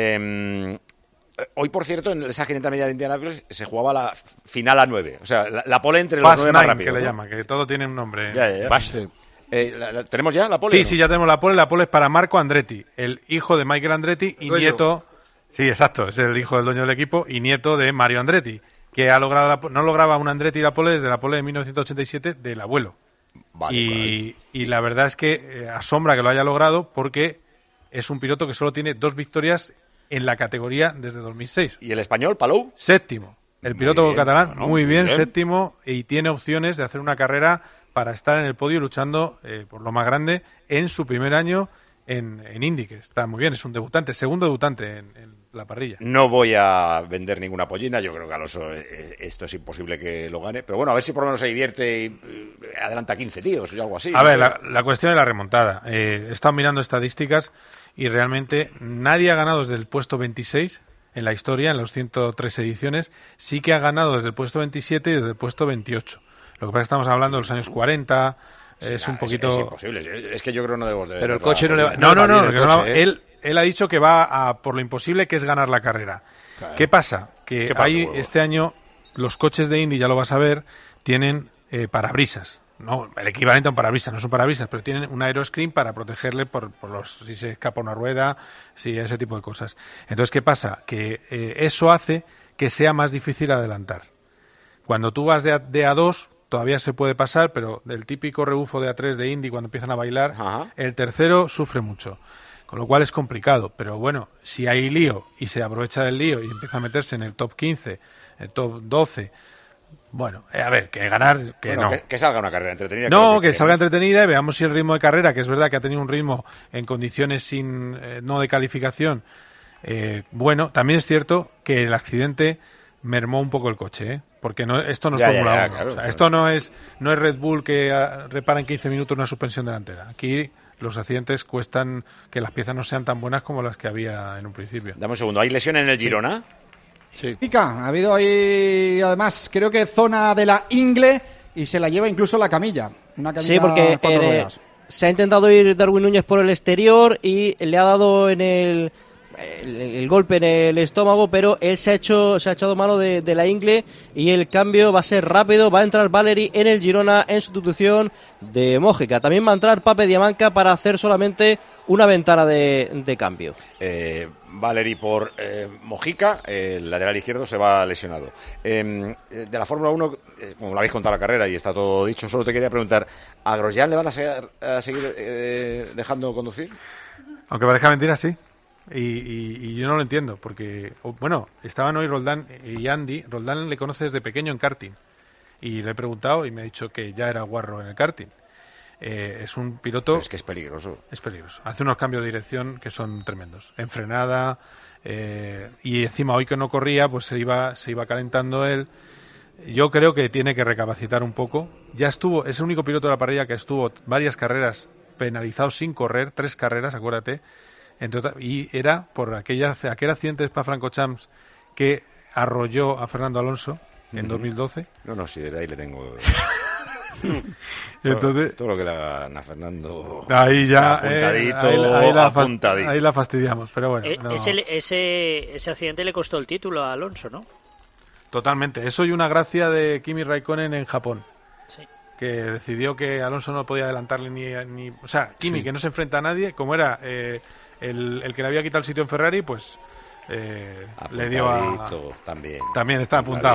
Eh, hoy, por cierto, en esas quinientas millas de Indianápolis se jugaba la final a nueve. O sea, la, la pole entre los Fast nueve más Nine, rápidos. que le ¿no? llaman, que todo tiene un nombre. Ya, ya, ya. Fast. Eh, la- la- ¿Tenemos ya la pole? Sí, o no? sí, ya tenemos la pole. La pole es para Marco Andretti, el hijo de Michael Andretti y Dueño. nieto... Sí, exacto, es el hijo del dueño del equipo y nieto de Mario Andretti, que ha logrado la po- no lograba un Andretti la pole desde la pole de mil novecientos ochenta y siete del abuelo. Vale, y, y la verdad es que eh, asombra que lo haya logrado porque es un piloto que solo tiene dos victorias en la categoría desde dos mil seis. ¿Y el español, Palou? Séptimo. El Muy piloto bien, catalán, bueno, muy bien, muy bien. séptimo, y tiene opciones de hacer una carrera para estar en el podio luchando eh, por lo más grande en su primer año en, en Indy, que está muy bien, es un debutante, segundo debutante en, en la parrilla. No voy a vender ninguna pollina, yo creo que Alonso eh, esto es imposible que lo gane, pero bueno, a ver si por lo menos se divierte y eh, adelanta quince tíos o algo así. A no ver, sé. la, la cuestión de la remontada. Eh, he estado mirando estadísticas y realmente nadie ha ganado desde el puesto veintiséis en la historia, en las ciento tres ediciones. Sí que ha ganado desde el puesto veintisiete y desde el puesto veintiocho. Lo que pasa es que estamos hablando de los años cuarenta, Sí, es nah, un poquito... Es, imposible, es que yo creo que no debemos de... Pero el de- coche no le va- No, no, no, bien el que no la- coche, ¿eh? él, él ha dicho que va a por lo imposible, que es ganar la carrera. Claro. ¿Qué pasa? Que ¿Qué pasa, hay huevo? este año los coches de Indy, ya lo vas a ver, tienen eh, parabrisas. No, el equivalente a un parabrisas, no son parabrisas, pero tienen un aeroscreen para protegerle por, por los si se escapa una rueda, si ese tipo de cosas. Entonces, ¿qué pasa? Que eh, eso hace que sea más difícil adelantar. Cuando tú vas de A, de A dos, todavía se puede pasar, pero del típico rebufo de A tres de Indy, cuando empiezan a bailar, Ajá. el tercero sufre mucho. Con lo cual es complicado. Pero bueno, si hay lío y se aprovecha del lío y empieza a meterse en el top quince, el top doce, bueno, eh, a ver, que ganar, que Bueno, no. que, que salga una carrera entretenida. No, lo que salga queremos. entretenida y veamos si el ritmo de carrera, que es verdad que ha tenido un ritmo en condiciones sin eh, no de calificación, eh, bueno, también es cierto que el accidente mermó un poco el coche, ¿eh? Porque no, esto no es Ya, ya, Fórmula ya, uno. claro, O sea, claro. esto no es, no es Red Bull que ah, repara en quince minutos una suspensión delantera. Aquí los accidentes cuestan que las piezas no sean tan buenas como las que había en un principio. Dame un segundo, ¿hay lesión en el Girona? Sí. Pica, ha habido ahí, además, creo que zona de la ingle y se la lleva incluso la camilla. Una camilla Sí, porque cuatro eh, ruedas. se ha intentado ir Darwin Núñez por el exterior y le ha dado en el, el, el golpe en el estómago, pero él se ha hecho se ha echado mano de, de la ingle y el cambio va a ser rápido. Va a entrar Valeri en el Girona en sustitución de Mójica. También va a entrar Pape Diamanca para hacer solamente una ventana de, de cambio. Eh, Valeri por eh, Mojica, eh, el lateral izquierdo se va lesionado. Eh, de la Fórmula uno, eh, como lo habéis contado la carrera y está todo dicho, solo te quería preguntar, ¿a Grosjean le van a, se- a seguir eh, dejando conducir? Aunque parezca mentira, sí. Y, y- y yo no lo entiendo, porque, o- bueno, estaban hoy Roldán y Andy. Roldán le conoce desde pequeño en karting. Y le he preguntado y me ha dicho que ya era guarro en el karting. Eh, es un piloto... Pero es que es peligroso. Es peligroso. Hace unos cambios de dirección que son tremendos. En frenada, eh, y encima hoy que no corría, pues se iba, se iba calentando él. Yo creo que tiene que recapacitar un poco. Ya estuvo, es el único piloto de la parrilla que estuvo varias carreras penalizado sin correr, tres carreras, acuérdate. Entre otras- y era por aquella, aquel accidente de Spa-Francorchamps que arrolló a Fernando Alonso en Ujú. dos mil doce. No, no, sí, desde ahí le tengo... Entonces- todo, todo lo que le hagan a Fernando... Ahí ya, Apuntadito, eh, ahí, la- ahí la fas- apuntadito. ahí la fastidiamos, pero bueno. Eh, no. ese, ese, ese accidente le costó el título a Alonso, ¿no? Totalmente. Eso y una gracia de Kimi Raikkonen en Japón. Sí. Que decidió que Alonso no podía adelantarle ni... ni o sea, Kimi, Sí. que no se enfrenta a nadie, como era eh, el, el que le había quitado el sitio en Ferrari, pues eh, le dio a... Apuntadito también. También está apuntado. Apuntadito.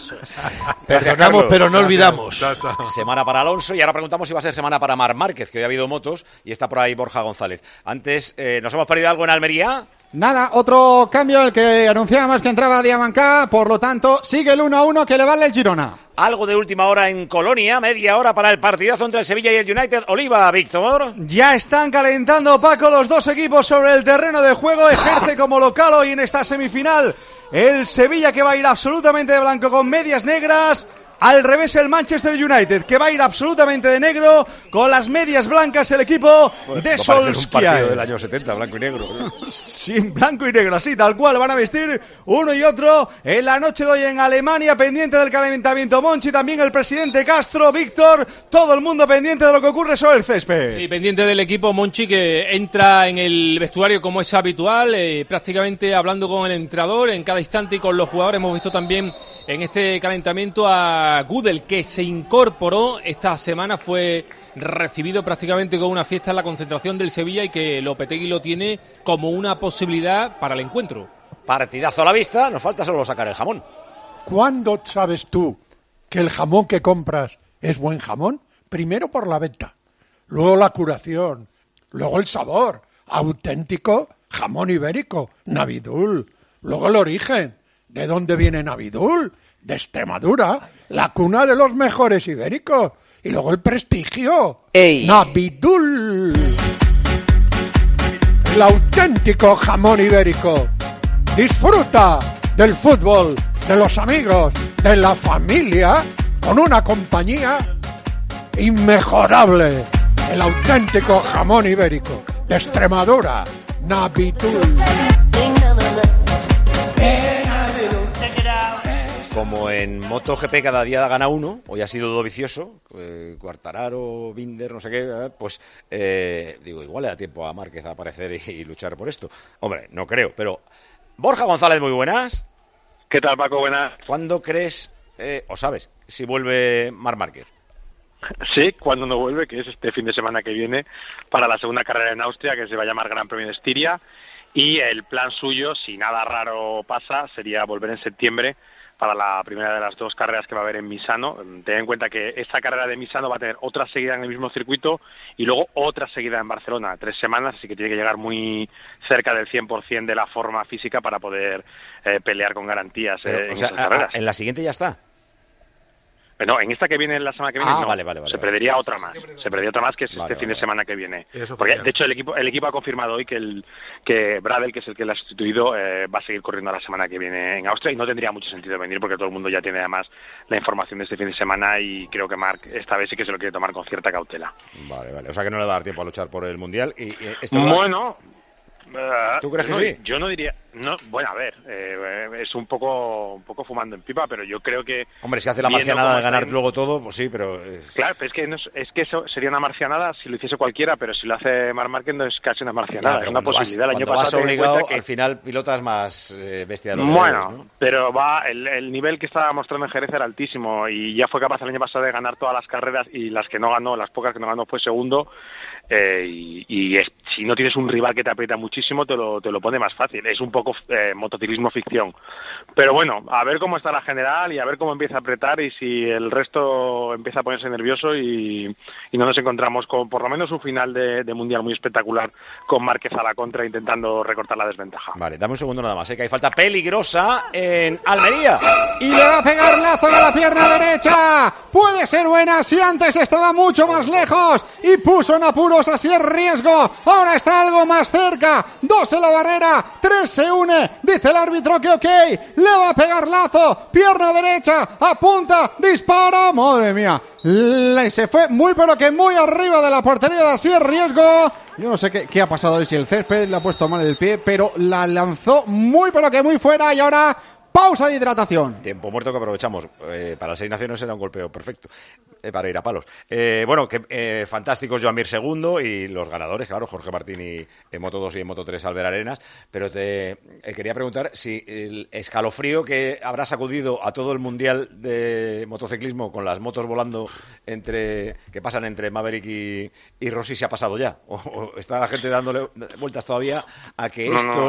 Perdonamos, pero no olvidamos. Semana para Alonso y ahora preguntamos si va a ser semana para Marc Márquez, que hoy ha habido motos y está por ahí Borja González. Antes, eh, ¿nos hemos perdido algo en Almería? Nada, otro cambio, el que anunciábamos que entraba Diamancá, por lo tanto, sigue el uno a uno que le vale el Girona. Algo de última hora en Colonia, media hora para el partidazo entre el Sevilla y el United. Oliva, Víctor. Ya están calentando, Paco, los dos equipos sobre el terreno de juego. Ejerce como local hoy en esta semifinal el Sevilla, que va a ir absolutamente de blanco con medias negras. Al revés el Manchester United, que va a ir absolutamente de negro con las medias blancas, el equipo pues, de Solskjaer. Un partido del año setenta, blanco y negro. Sí, blanco y negro, así, tal cual. Van a vestir uno y otro en la noche de hoy en Alemania, pendiente del calentamiento Monchi, también el presidente Castro, Víctor, todo el mundo pendiente de lo que ocurre sobre el césped. Sí, pendiente del equipo Monchi, que entra en el vestuario como es habitual, eh, prácticamente hablando con el entrenador en cada instante y con los jugadores. Hemos visto también en este calentamiento a Gudel, que se incorporó esta semana, fue recibido prácticamente con una fiesta en la concentración del Sevilla y que Lopetegui lo tiene como una posibilidad para el encuentro. Partidazo a la vista, nos falta solo sacar el jamón. ¿Cuándo sabes tú que el jamón que compras es buen jamón? Primero por la venta, luego la curación, luego el sabor, auténtico jamón ibérico, Navidul, luego el origen. ¿De dónde viene Navidul? De Extremadura, la cuna de los mejores ibéricos. Y luego el prestigio. ¡Ey! Navidul. El auténtico jamón ibérico. Disfruta del fútbol, de los amigos, de la familia, con una compañía inmejorable. El auténtico jamón ibérico de Extremadura. Navidul. Como en MotoGP cada día gana uno, hoy ha sido Dovizioso, eh, Quartararo, Binder, no sé qué, eh, pues eh, digo, igual le da tiempo a Márquez a aparecer y, y luchar por esto. Hombre, no creo, pero Borja González, muy buenas. ¿Qué tal, Paco? Buenas. ¿Cuándo crees, eh, o sabes, si vuelve Marc Márquez? Sí, cuando no vuelve, que es este fin de semana que viene, para la segunda carrera en Austria, que se va a llamar Gran Premio de Estiria, y el plan suyo, si nada raro pasa, sería volver en septiembre para la primera de las dos carreras que va a haber en Misano. Ten en cuenta que esta carrera de Misano va a tener otra seguida en el mismo circuito y luego otra seguida en Barcelona, tres semanas, así que tiene que llegar muy cerca del cien por ciento de la forma física para poder eh, pelear con garantías Pero, eh, en o sea, esas carreras. ¿En la siguiente ya está? No, en esta que viene, la semana que viene, ah, no. Vale, vale, vale, se vale. perdería otra más. Se perdería otra más que es vale, este fin vale, de semana que viene. Eso Porque, fue de hecho, el equipo el equipo ha confirmado hoy que el que Bradel, que es el que le ha sustituido, eh, va a seguir corriendo la semana que viene en Austria y no tendría mucho sentido venir porque todo el mundo ya tiene además la información de este fin de semana y creo que Marc esta vez sí que se lo quiere tomar con cierta cautela. Vale, vale. O sea que no le va a dar tiempo a luchar por el Mundial. y, y esto Bueno... Va... ¿Tú crees que no, sí? Yo no diría, no, bueno, a ver, eh, es un poco, un poco fumando en pipa, pero yo creo que... Hombre, si hace la marcianada de ganar en... luego todo, pues sí, pero... Es... Claro, pero es que, no es, es que eso sería una marcianada si lo hiciese cualquiera, pero si lo hace Marc Márquez no es casi una marcianada, es una posibilidad. Vas, el año pasado vas obligado, que... al final pilotas más eh, bestia de lo Bueno, que eres, ¿no? pero va, el, el nivel que estaba mostrando en Jerez era altísimo y ya fue capaz el año pasado de ganar todas las carreras y las que no ganó, las pocas que no ganó fue segundo. Eh, y y es, si no tienes un rival que te aprieta muchísimo te lo, te lo pone más fácil, es un poco eh, motociclismo ficción, pero bueno, a ver cómo está la general y a ver cómo empieza a apretar y si el resto empieza a ponerse nervioso y, y no nos encontramos con por lo menos un final de, de mundial muy espectacular con Márquez a la contra intentando recortar la desventaja. Vale, dame un segundo nada más, ¿eh? Que hay falta peligrosa en Almería y le va a pegar Lazo a la pierna derecha, puede ser buena si antes estaba mucho más lejos y puso en apuro así es riesgo, ahora está algo más cerca, dos en la barrera, tres se une, dice el árbitro que ok, le va a pegar Lazo, pierna derecha, apunta, dispara, madre mía, le se fue muy pero que muy arriba de la portería de así es riesgo. Yo no sé qué, qué ha pasado hoy, si el césped le ha puesto mal el pie, pero la lanzó muy pero que muy fuera y ahora... pausa de hidratación. Tiempo muerto que aprovechamos. Eh, para las seis naciones era un golpeo perfecto eh, para ir a palos. Eh, bueno, que eh, fantásticos Joan Mir segundo y los ganadores, claro, Jorge Martín y en Moto dos y en Moto tres Albert Arenas. Pero te eh, quería preguntar si el escalofrío que habrá sacudido a todo el mundial de motociclismo con las motos volando entre que pasan entre Maverick y, y Rossi se ha pasado ya. O, o está la gente dándole vueltas todavía a que no, estos... No.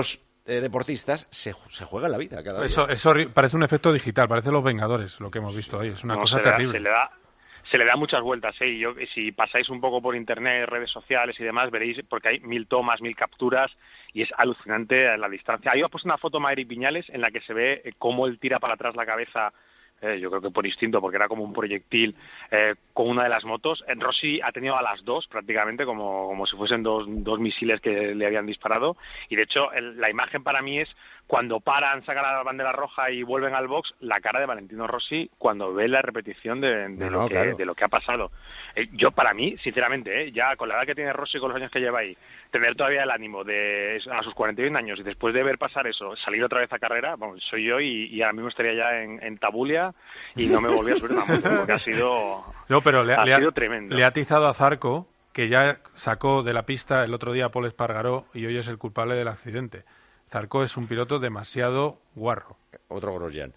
eh, deportistas se, se juegan la vida cada eso, día. Eso parece un efecto digital, parece Los Vengadores, lo que hemos visto hoy. Es una No, cosa se le da- terrible. se le da se le da muchas vueltas, ¿eh? Y yo, si pasáis un poco por internet, redes sociales y demás, veréis, porque hay mil tomas, mil capturas, y es alucinante la distancia. Ahí os he puesto una foto, Madrid Viñales, en la que se ve eh, cómo él tira para atrás la cabeza, eh, yo creo que por instinto, porque era como un proyectil, eh, con una de las motos. En Rossi ha tenido a las dos, prácticamente, como, como si fuesen dos, dos misiles que le habían disparado, y de hecho, el, la imagen para mí es cuando paran, sacan la bandera roja y vuelven al box, la cara de Valentino Rossi cuando ve la repetición de, de, No, lo, no, que, claro. de lo que ha pasado. Eh, yo, para mí, sinceramente, eh, ya con la edad que tiene Rossi, con los años que lleva ahí, tener todavía el ánimo de a sus cuarenta y un años y después de ver pasar eso, salir otra vez a carrera, bueno, soy yo y, y ahora mismo estaría ya en, en Tabulia y no me volví a subir una moto porque ha sido, No, pero le, ha le ha, sido tremendo. le ha atizado a Zarco, que ya sacó de la pista el otro día a Paul Espargaró y hoy es el culpable del accidente. Zarco es un piloto demasiado guarro. Otro Grosjean.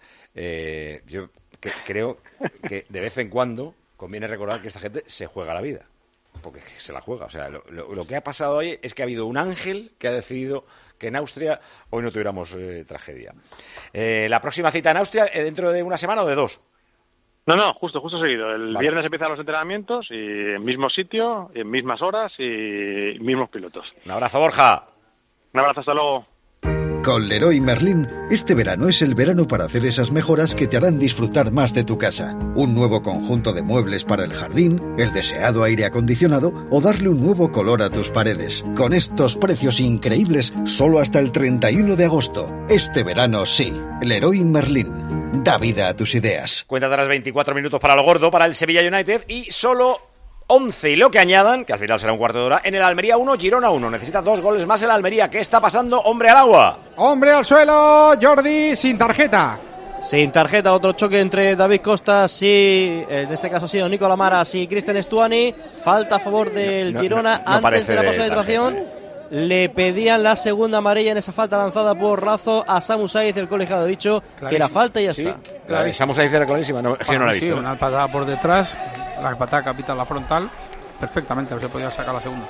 Eh, yo que- creo que de vez en cuando conviene recordar que esta gente se juega la vida. Porque se la juega. O sea, lo, lo- lo que ha pasado hoy es que ha habido un ángel que ha decidido que en Austria hoy no tuviéramos eh, tragedia. Eh, la próxima cita en Austria, eh, ¿dentro de una semana o de dos? No, no, justo, justo seguido. El Vale. viernes empiezan los entrenamientos y en mismo sitio, en mismas horas y mismos pilotos. Un abrazo, Borja. Un abrazo, hasta luego. Con Leroy Merlin, este verano es el verano para hacer esas mejoras que te harán disfrutar más de tu casa. Un nuevo conjunto de muebles para el jardín, el deseado aire acondicionado o darle un nuevo color a tus paredes. Con estos precios increíbles, solo hasta el treinta y uno de agosto. Este verano sí. Leroy Merlin. Da vida a tus ideas. Cuenta atrás veinticuatro minutos para lo gordo, para el Sevilla United y solo once y lo que añadan, que al final será un cuarto de hora, en el Almería uno, Girona uno. Necesita dos goles más el Almería. ¿Qué está pasando? Hombre al agua. Hombre al suelo, Jordi, sin tarjeta. Sin tarjeta, otro choque entre David Costas y, en este caso ha sido Nicola Maras y Cristian Estuani. Falta a favor del No, Girona no, no antes parece de la de concentración. Le pedían la segunda amarilla en esa falta lanzada por Razo a Samu Saiz. El colegiado ha dicho que era falta y ya Sí, está. la avisamos a decir clarísima, no, yo no la he Sí, visto. una patada por detrás, la patada capita la frontal, perfectamente, se podía sacar la segunda.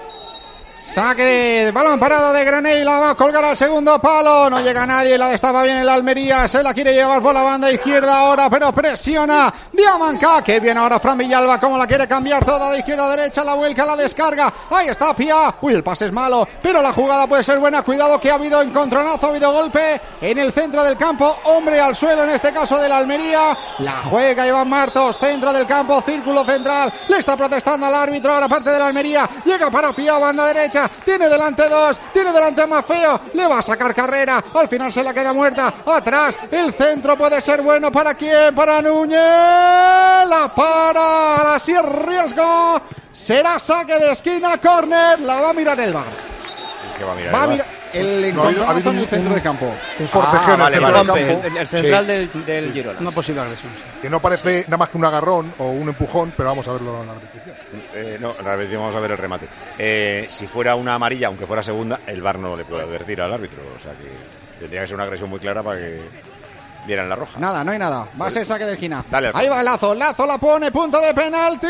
Saque, balón parado de Granell, la va a colgar al segundo palo, no llega nadie, la destapa bien el Almería, se la quiere llevar por la banda izquierda ahora, pero presiona Diamanca, que viene ahora Fran Villalba, como la quiere cambiar toda de izquierda a derecha, la vuelca, la descarga, ahí está Pia, uy, el pase es malo, pero la jugada puede ser buena, cuidado que ha habido encontronazo, ha habido golpe en el centro del campo, hombre al suelo, en este caso del Almería, la juega Iván Martos, centro del campo, círculo central, le está protestando al árbitro, ahora parte del Almería, llega para Pia, banda derecha, tiene delante dos, tiene delante más feo, le va a sacar carrera, al final se la queda muerta, atrás, el centro puede ser bueno, ¿para quién? Para Núñez, la para, así es riesgo, será saque de esquina, córner, la va a mirar el VAR. ¿Qué va a mirar? Va a el mirar el No, ha habido- ha encontronazo habido en el un- centro un- del campo. Un forcejeo Ah, en vale, el vale. centro del campo. El, el central Sí. del, del Girona. Una posible agresión. sí. Que no parece nada más que un agarrón o un empujón, pero vamos a verlo en la repetición. Eh, no, en la repetición vamos a ver el remate. Eh, si fuera una amarilla, aunque fuera segunda, el VAR no le puede advertir al árbitro. O sea que tendría que ser una agresión muy clara para que dieran la roja. Nada, no hay nada. Va a ser saque de esquina. Dale, Ahí va Lazo. Lazo la pone. Punto de penalti.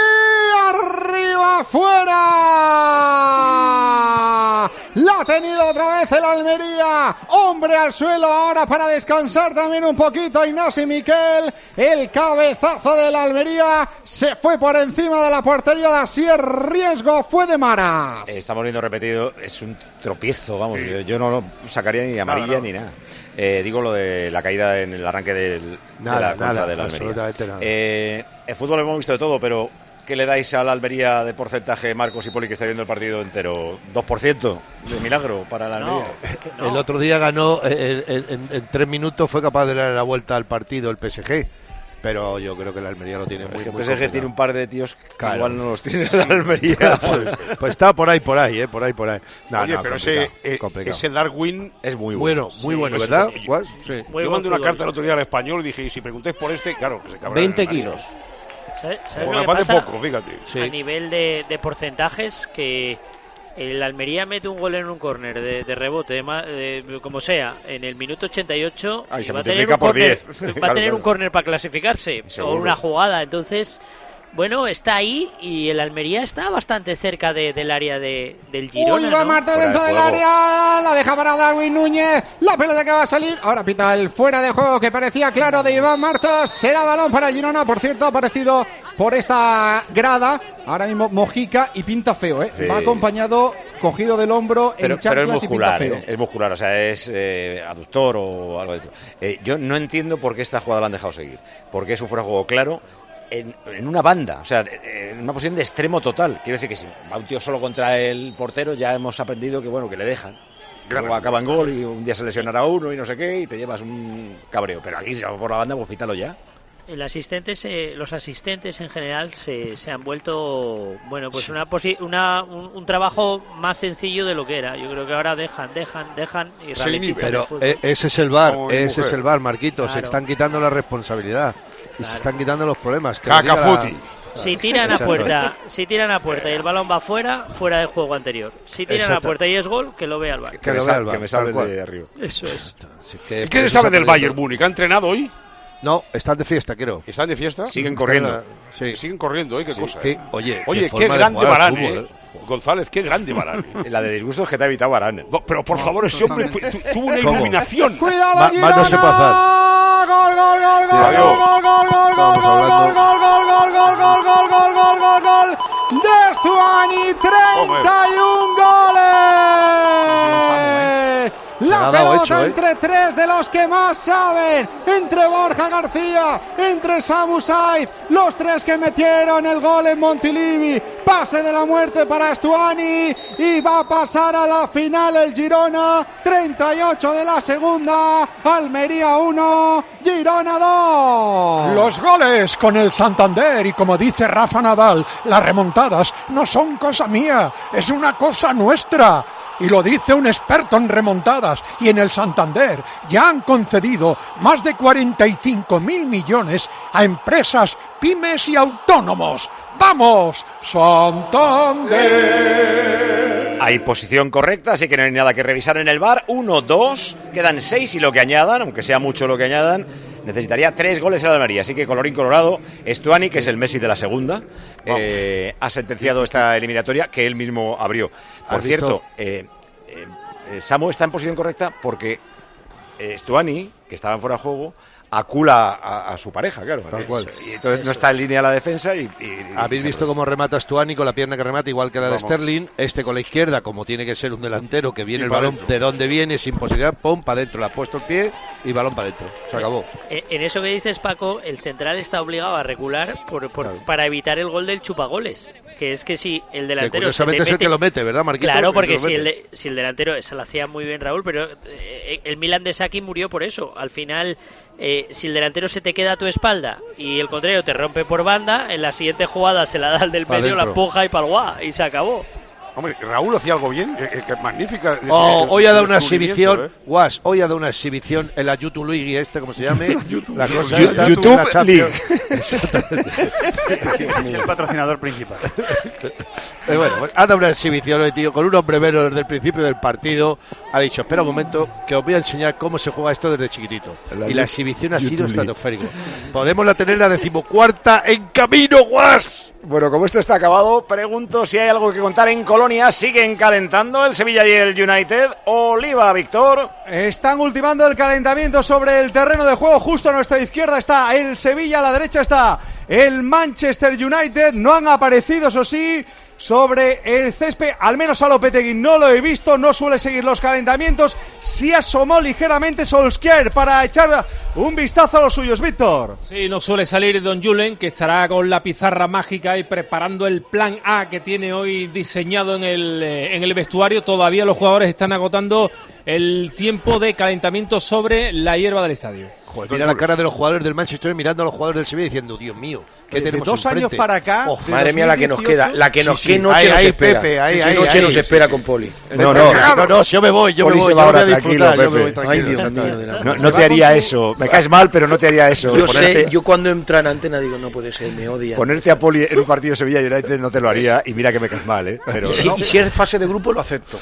Arriba, fuera. La ha tenido otra vez el Almería. Hombre al suelo ahora para descansar también un poquito. Ignasi Miquel. El cabezazo del Almería se fue por encima de la portería de Asier. Riesgo fue de Maras. Eh, estamos viendo repetido. Es un tropiezo, vamos. Yo, yo no lo sacaría ni amarilla Nada, no. ni nada. Eh, digo lo de la caída en el arranque del, Nada, de la contra nada, del Almería. absolutamente nada. Eh, el fútbol hemos visto de todo, pero ¿qué le dais al Almería de porcentaje, Marcos y Poli, que está viendo el partido entero? ¿dos por ciento de milagro para el Almería? El otro día ganó, eh, en, en- en tres minutos fue capaz de darle la vuelta al partido el P S G, pero yo creo que el Almería lo tiene muy, Es que el muy P S G complicado. tiene un par de tíos que Claro. igual no los tiene el Almería. pues, pues está por ahí, por ahí, eh, por ahí, por ahí. No, Oye, no, pero complicado, ese, eh, complicado. ese Darwin es muy bueno, muy bueno, ¿verdad? Guas? Sí. Muy Yo buen mandé una carta futbolista. el otro día al Español y dije, y si preguntáis por este, claro, que se cabrá. veinte kilos. ¿Sabes, sabes Por lo una que parte pasa? poco, fíjate. A nivel de, de porcentajes, que el Almería mete un gol en un córner de, de rebote, de ma- de- como sea, en el minuto ochenta y ocho, Ah, y y se va a tener multiplica un por córner, diez. va a Claro, tener claro. un córner para clasificarse, Seguro. o una jugada, entonces bueno, está ahí y el Almería está bastante cerca de, del área de, del Girona. Uy, va ¿no? Marta dentro del área, la deja para Darwin Núñez, la pelota que va a salir, ahora pita el fuera de juego que parecía claro de Iván Martos, será balón para Girona, por cierto, ha aparecido por esta grada, ahora mismo Mojica y pinta feo, ¿eh? Sí. Va acompañado, cogido del hombro, pero, en chanclas pero es muscular, y pinta feo. ¿eh? Es muscular, o sea, es eh, aductor o algo de eso. Eh, yo no entiendo por qué esta jugada la han dejado seguir, porque es un fuera de juego claro, En, en una banda, o sea, en una posición de extremo total. Quiero decir que si va un tío solo contra el portero, ya hemos aprendido que bueno, que le dejan. Luego acaba en gol y un día se lesionará uno y no sé qué, y te llevas un cabreo. Pero aquí, si va por la banda, pues pítalo ya. El asistente se, los asistentes en general se, se han vuelto, bueno, pues una, posi una un, un trabajo más sencillo de lo que era. Yo creo que ahora dejan, dejan, dejan y ralentizan el fútbol. Pero ese es el V A R, oh, ese es el V A R, Marquito. Claro. Se están quitando la responsabilidad. Y Claro. se están quitando los problemas. Caca Futi. Si tiran a puerta, si tiran a puerta y el balón va fuera, fuera del juego anterior. Si tiran Exacto. a puerta y es gol, que lo vea el V A R. Que, que lo vea el V A R. Que me sabe de arriba. Eso es. Así que, ¿Y qué le sabe del Bayern Múnich? ¿Ha entrenado hoy? No, están de fiesta, creo. ¿Están de fiesta? Siguen corriendo. Sí. Siguen corriendo, ¿eh? Qué Sí. cosa. ¿Qué? ¿eh? Oye, Oye, qué qué, forma de grande jugar al Varane, fútbol, ¿eh? González, qué grande Varane. La de disgusto es que te ha evitado Varane. No, pero por favor, ese hombre tu- tuvo una ¿Cómo? iluminación. Cuidado, Ma- Girona. más no se puede hacer. Gol, gol, gol, gol, Adiós. gol, gol, gol, gol, gol, Estamos gol, gol, hablando. gol, gol, gol, gol, gol, gol, gol, gol, gol, gol de Stuani, treinta y uno goles. Se La ha dado pelota hecho, ¿eh? entre tres de los que más saben, entre Borja García, entre Samu Saiz, los tres que metieron el gol en Montilivi. Pase de la muerte para Stuani y va a pasar a la final el Girona. treinta y ocho de la segunda, Almería uno, Girona dos. Los goles con el Santander y como dice Rafa Nadal, las remontadas no son cosa mía, es una cosa nuestra. Y lo dice un experto en remontadas y en el Santander. Ya han concedido más de cuarenta y cinco mil millones a empresas, pymes y autónomos. ¡Vamos, Santander! Hay posición correcta, así que no hay nada que revisar en el V A R. Uno, dos, quedan seis y lo que añadan, aunque sea mucho lo que añadan, necesitaría tres goles en Almería. Así que colorín colorado, Stuani, que es el Messi de la segunda, eh, ha sentenciado esta eliminatoria que él mismo abrió. Por cierto, eh, eh, eh, Samu está en posición correcta porque eh, Stuani, que estaba en fuera de juego, acula a, a su pareja, claro. Tal cual. Y entonces no está en línea la defensa y... y Habéis y visto cómo remata Stuani con la pierna que remata, igual que la Vamos. de Sterling. Este con la izquierda, como tiene que ser un delantero, que viene Y el pa' balón dentro. de donde viene, sin posibilidad, pum, para adentro. Le ha puesto el pie y balón para adentro. Se acabó. En en eso que dices, Paco, el central está obligado a recular por, por- Claro. para evitar el gol del chupagoles. Que es que si el Que delantero. curiosamente se es te el que mete- lo mete, ¿verdad, Marquito? Claro, El que porque lo si el, mete. de- si el delantero. Se lo hacía muy bien Raúl, pero eh, el Milan de Saki murió por eso. Al final, eh, si el delantero se te queda a tu espalda y el contrario te rompe por banda, en la siguiente jugada se la da al del Pa' medio, la dentro. empuja y palguá, y se acabó. Hombre, Raúl hacía algo bien, que, que- que magnífica. Oh, eh, hoy ha dado una descubrimiento, exhibición, ¿eh? Guas, hoy ha dado una exhibición en la YouTube League, este, como se llame, la cosa Yu- esta, YouTube la Champions. League. Exactamente. Es el patrocinador principal. Eh, bueno, pues ha dado una exhibición hoy, tío, con un hombre vero desde el principio del partido. Ha dicho, espera un momento, que os voy a enseñar cómo se juega esto desde chiquitito. La y la Yu- exhibición ha sido YouTube League. estratosférico. Podemos la tener la decimocuarta en camino, Guas. Bueno, como esto está acabado, pregunto si hay algo que contar en Colonia. ¿Siguen calentando el Sevilla y el United? Oliva, Víctor. Están ultimando el calentamiento sobre el terreno de juego. Justo a nuestra izquierda está el Sevilla, a la derecha está el Manchester United. No han aparecido, eso sí, sobre el césped. Al menos a Lopetegui no lo he visto, no suele seguir los calentamientos. Sí asomó ligeramente Solskjaer para echar un vistazo a los suyos, Víctor. Sí, no suele salir Don Julen, que estará con la pizarra mágica y preparando el plan A que tiene hoy diseñado en el, eh, en el vestuario. Todavía los jugadores están agotando el tiempo de calentamiento sobre la hierba del estadio. Joder, mira la cara de los jugadores del Manchester mirando a los jugadores del Sevilla diciendo, Dios mío, ¿qué De tenemos dos enfrente? años para acá, Oh, de madre mía, la que nos queda, la que Sí, nos sí. qué noche Ahí, nos ahí, espera. Pepe, ahí, Sí, ahí, sí, noche ahí, nos sí, espera sí. con Poli. No, no, no, no, yo me voy, yo Poli me voy, se yo va me voy ahora a disfrutar, tranquilo, yo me voy Pepe. tranquilo. Ay, Dios mío de la- No, no te haría eso. Me caes mal, pero no te haría eso. Yo Ponerte- sé, yo cuando entra en antena digo, no puede ser, me odia. Ponerte a Poli en un partido de Sevilla United no te lo haría y mira que me caes mal, ¿eh? Pero Y si, y si es fase de grupo, lo acepto.